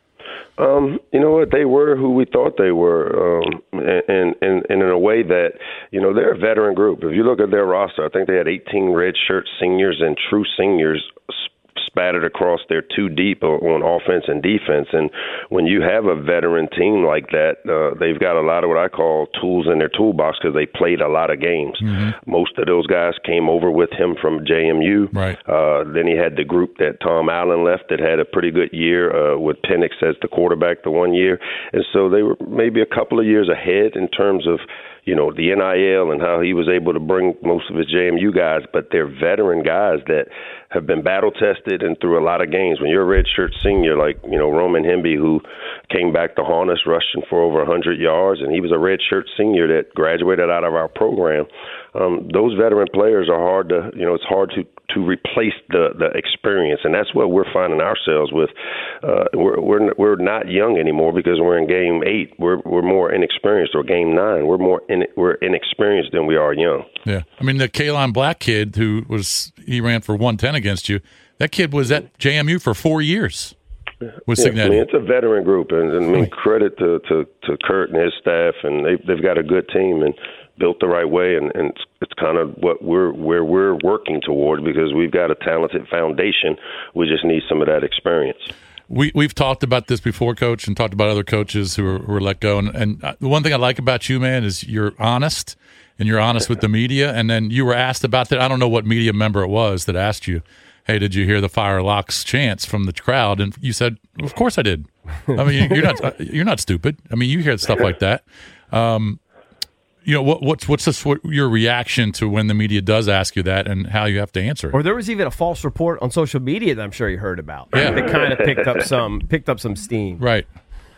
Um, you know what? They were who we thought they were, um, and, and, and in a way that, you know, they're a veteran group. If you look at their roster, I think they had eighteen redshirt seniors and true seniors spattered across their two deep on offense and defense. And when you have a veteran team like that, uh, they've got a lot of what I call tools in their toolbox because they played a lot of games. Mm-hmm. Most of those guys came over with him from J M U. Right. Uh, then he had the group that Tom Allen left that had a pretty good year uh, with Penix as the quarterback the one year. And so they were maybe a couple of years ahead in terms of, you know, the N I L and how he was able to bring most of his J M U guys, but they're veteran guys that have been battle tested and through a lot of games. When you're a redshirt senior, like, you know, Roman Hemby, who came back to haunt us rushing for over one hundred yards, and he was a redshirt senior that graduated out of our program. Um, those veteran players are hard to, you know, it's hard to, to replace the, the experience, and that's what we're finding ourselves with. Uh, we're, we're we're not young anymore because we're in game eight. We're we're more inexperienced, or game nine. We're more in, we're inexperienced than we are young. Yeah, I mean the Kalon Black kid who was he ran for one ten against you. That kid was at J M U for four years. With yeah, Cignetti. I mean, it's a veteran group, and, and I mean credit to, to, to Kurt and his staff, and they they've got a good team and built the right way, and, and it's, it's kind of what we're where we're working toward because we've got a talented foundation. We just need some of that experience. We we've talked about this before, Coach, and talked about other coaches who were, who were let go. And, and the one thing I like about you, man, is you're honest, and you're honest with the media. And then you were asked about that. I don't know what media member it was that asked you, "Hey, did you hear the Fire Locks chants from the crowd?" And you said, "Of course I did." I mean, you're not you're not stupid. I mean, you hear stuff like that. Um, you know, what, what's what's this, what, your reaction to when the media does ask you that, and how you have to answer it? Or there was even a false report on social media that I'm sure you heard about. Yeah. That kind of picked up some picked up some steam. Right.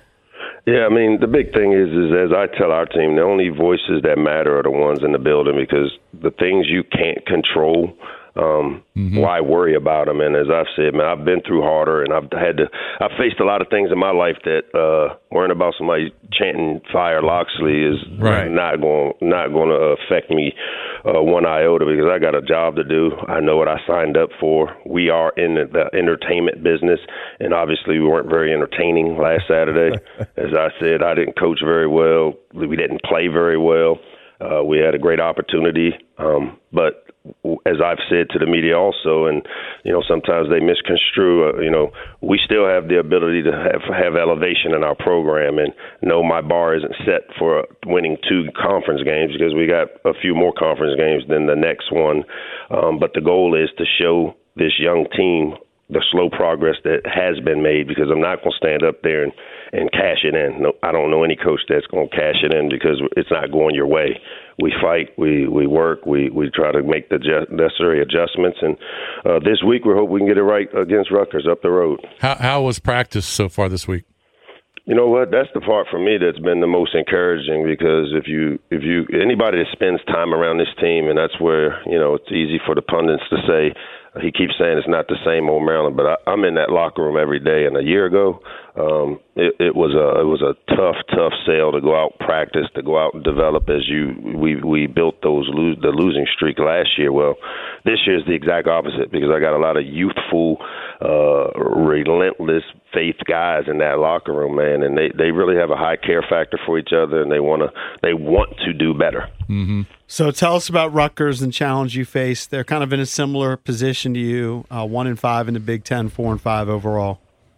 Yeah, I mean, the big thing is, is as I tell our team, the only voices that matter are the ones in the building, because the things you can't control, um, mm-hmm. why worry about them? And as I've said, man, I've been through harder, and I've had to, I've faced a lot of things in my life that uh, worrying about somebody chanting "Fire Loxley" is right. not going, not going to affect me uh, one iota, because I got a job to do. I know what I signed up for. We are in the, the entertainment business, and obviously we weren't very entertaining last Saturday. As I said, I didn't coach very well. We didn't play very well. Uh, we had a great opportunity, um, but as I've said to the media also, and, you know, sometimes they misconstrue, uh, you know, we still have the ability to have, have elevation in our program, and no, my bar isn't set for winning two conference games, because we got a few more conference games than the next one. Um, but the goal is to show this young team the slow progress that has been made, because I'm not going to stand up there and, and cash it in. No, I don't know any coach that's going to cash it in, because it's not going your way. We fight, we, we work, we, we try to make the ju- necessary adjustments. And uh, this week we hope we can get it right against Rutgers up the road. How, how was practice so far this week? You know what? That's the part for me that's been the most encouraging, because if you if you anybody that spends time around this team, and that's where, you know, it's easy for the pundits to say, he keeps saying it's not the same old Maryland, but I, I'm in that locker room every day. And a year ago, um, it, it was a it was a tough, tough sale to go out practice, to go out and develop. As you we we built those lose, the losing streak last year. Well, this year is the exact opposite, because I got a lot of youthful, uh, relentless faith guys in that locker room, man, and they, they really have a high care factor for each other, and they want to they want to do better. Mm-hmm. So tell us about Rutgers and challenge you face. They're kind of in a similar position to you, uh, one and five in the Big Ten, four and five overall.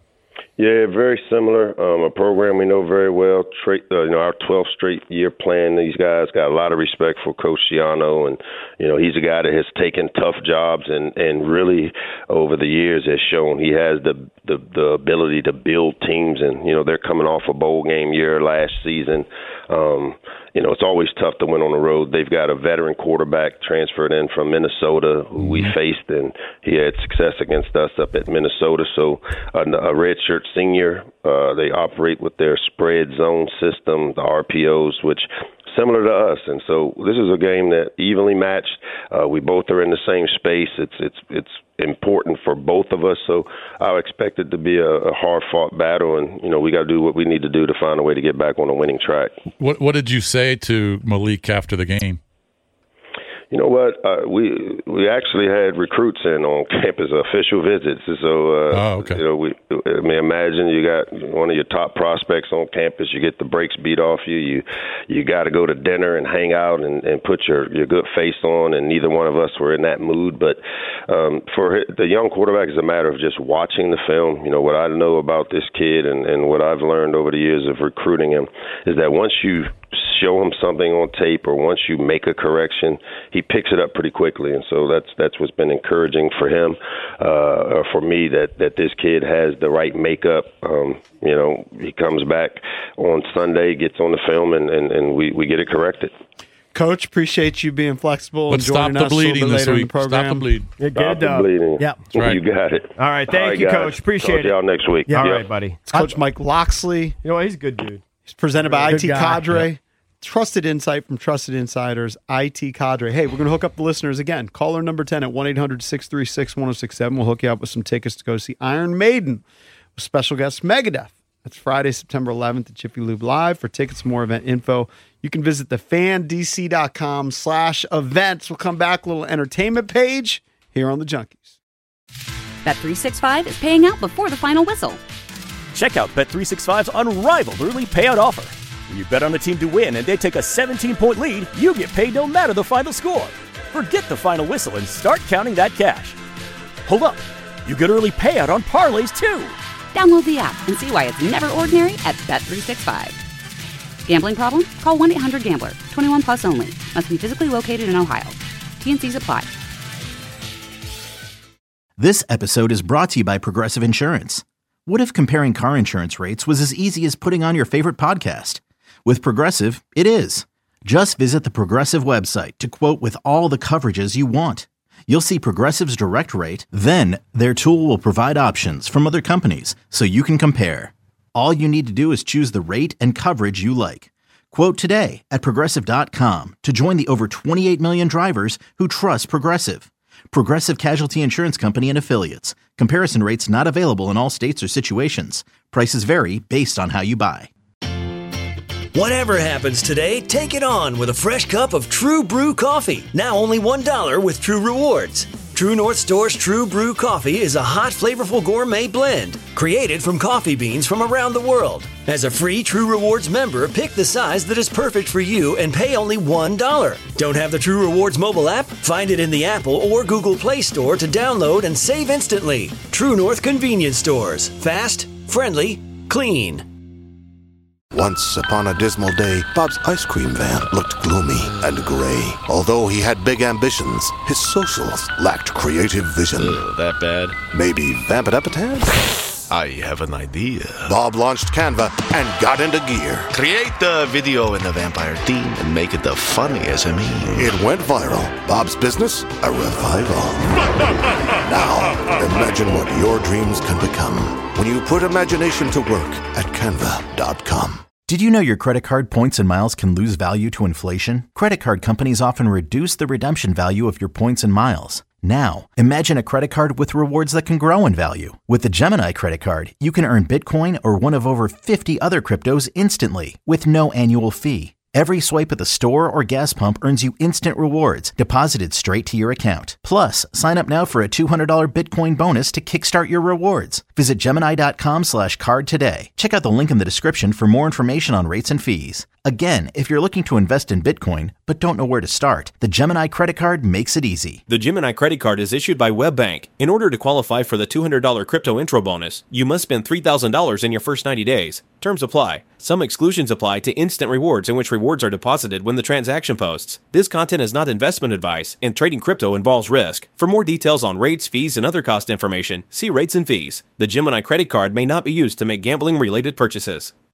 Yeah, very similar. Um, a program we know very well. Tra- uh, you know, our twelfth straight year plan. These guys got a lot of respect for Coach Schiano, and you know, he's a guy that has taken tough jobs and, and really over the years has shown he has the, the the ability to build teams. And you know, they're coming off a bowl game year last season. Um, you know, it's always tough to win on the road. They've got a veteran quarterback transferred in from Minnesota who we faced, and he had success against us up at Minnesota. So uh, a redshirt senior, uh, they operate with their spread zone system, the R P Os, which similar to us. And so this is a game that evenly matched. Uh, we both are in the same space. It's it's it's important for both of us. So I expect it to be a, a hard-fought battle, and you know we got to do what we need to do to find a way to get back on a winning track. What What did you say to Malik after the game? You know what? Uh, we we actually had recruits in on campus, official visits. So, uh, oh, okay. you know, we I mean, imagine you got one of your top prospects on campus. You get the brakes beat off you. You you got to go to dinner and hang out and, and put your, your good face on. And neither one of us were in that mood. But um, for the young quarterback, it's a matter of just watching the film. You know, what I know about this kid and, and what I've learned over the years of recruiting him is that once you show him something on tape or once you make a correction, he picks it up pretty quickly. And so that's that's what's been encouraging for him, uh, or for me, that, that this kid has the right makeup. Um, you know, he comes back on Sunday, gets on the film, and, and, and we, we get it corrected. Coach, appreciate you being flexible Let's and joining stop the us a little bleeding bit this later in week. the program. Stop the bleed. You're Stop good, the Doug. bleeding. Yeah, that's right. You got it. All right, thank All right, you, guys. Coach. Appreciate Talk it. to y'all next week. All Yep. right, buddy. It's Coach Mike Loxley. You know what? He's a good dude. He's presented by Good I T guy. Cadre. Yeah. Trusted insight from trusted insiders, I T Cadre. Hey, we're going to hook up the listeners again. Caller number ten at one eight hundred six three six one oh six seven. We'll hook you up with some tickets to go see Iron Maiden with special guest Megadeth. That's Friday, September eleventh at Jiffy Lube Live. For tickets, more event info, you can visit the fan d c dot com slash events. We'll come back, a little entertainment page here on the Junkies. Bet three sixty-five is paying out before the final whistle. Check out Bet three sixty-five's unrivaled early payout offer. When you bet on the team to win and they take a seventeen-point lead, you get paid no matter the final score. Forget the final whistle and start counting that cash. Hold up. You get early payout on parlays, too. Download the app and see why it's never ordinary at Bet three sixty-five. Gambling problem? Call one eight hundred gambler. twenty-one plus only. Must be physically located in Ohio. T N Cs apply. This episode is brought to you by Progressive Insurance. What if comparing car insurance rates was as easy as putting on your favorite podcast? With Progressive, it is. Just visit the Progressive website to quote with all the coverages you want. You'll see Progressive's direct rate, then their tool will provide options from other companies so you can compare. All you need to do is choose the rate and coverage you like. Quote today at Progressive dot com to join the over twenty-eight million drivers who trust Progressive. Progressive Casualty Insurance Company and Affiliates. Comparison rates not available in all states or situations. Prices vary based on how you buy. Whatever happens today, take it on with a fresh cup of True Brew coffee. Now only one dollar with True Rewards. True North Store's True Brew coffee is a hot, flavorful gourmet blend created from coffee beans from around the world. As a free True Rewards member, pick the size that is perfect for you and pay only one dollar. Don't have the True Rewards mobile app? Find it in the Apple or Google Play Store to download and save instantly. True North Convenience Stores. Fast, friendly, clean. Once upon a dismal day, Bob's ice cream van looked gloomy and gray. Although he had big ambitions, his socials lacked creative vision. Ugh, that bad? Maybe vamp it up a tad? I have an idea. Bob launched Canva and got into gear. Create the video in the vampire theme and make it the funniest of me. It went viral. Bob's business, a revival. Now, imagine what your dreams can become when you put imagination to work at canva dot com. Did you know your credit card points and miles can lose value to inflation? Credit card companies often reduce the redemption value of your points and miles. Now, imagine a credit card with rewards that can grow in value. With the Gemini credit card, you can earn Bitcoin or one of over fifty other cryptos instantly with no annual fee. Every swipe at the store or gas pump earns you instant rewards deposited straight to your account. Plus, sign up now for a two hundred dollars Bitcoin bonus to kickstart your rewards. Visit Gemini dot com slash card today. Check out the link in the description for more information on rates and fees. Again, if you're looking to invest in Bitcoin but don't know where to start, the Gemini credit card makes it easy. The Gemini credit card is issued by WebBank. In order to qualify for the two hundred dollars crypto intro bonus, you must spend three thousand dollars in your first ninety days. Terms apply. Some exclusions apply to instant rewards, in which rewards are deposited when the transaction posts. This content is not investment advice, and trading crypto involves risk. For more details on rates, fees, and other cost information, see rates and fees. The Gemini credit card may not be used to make gambling-related purchases.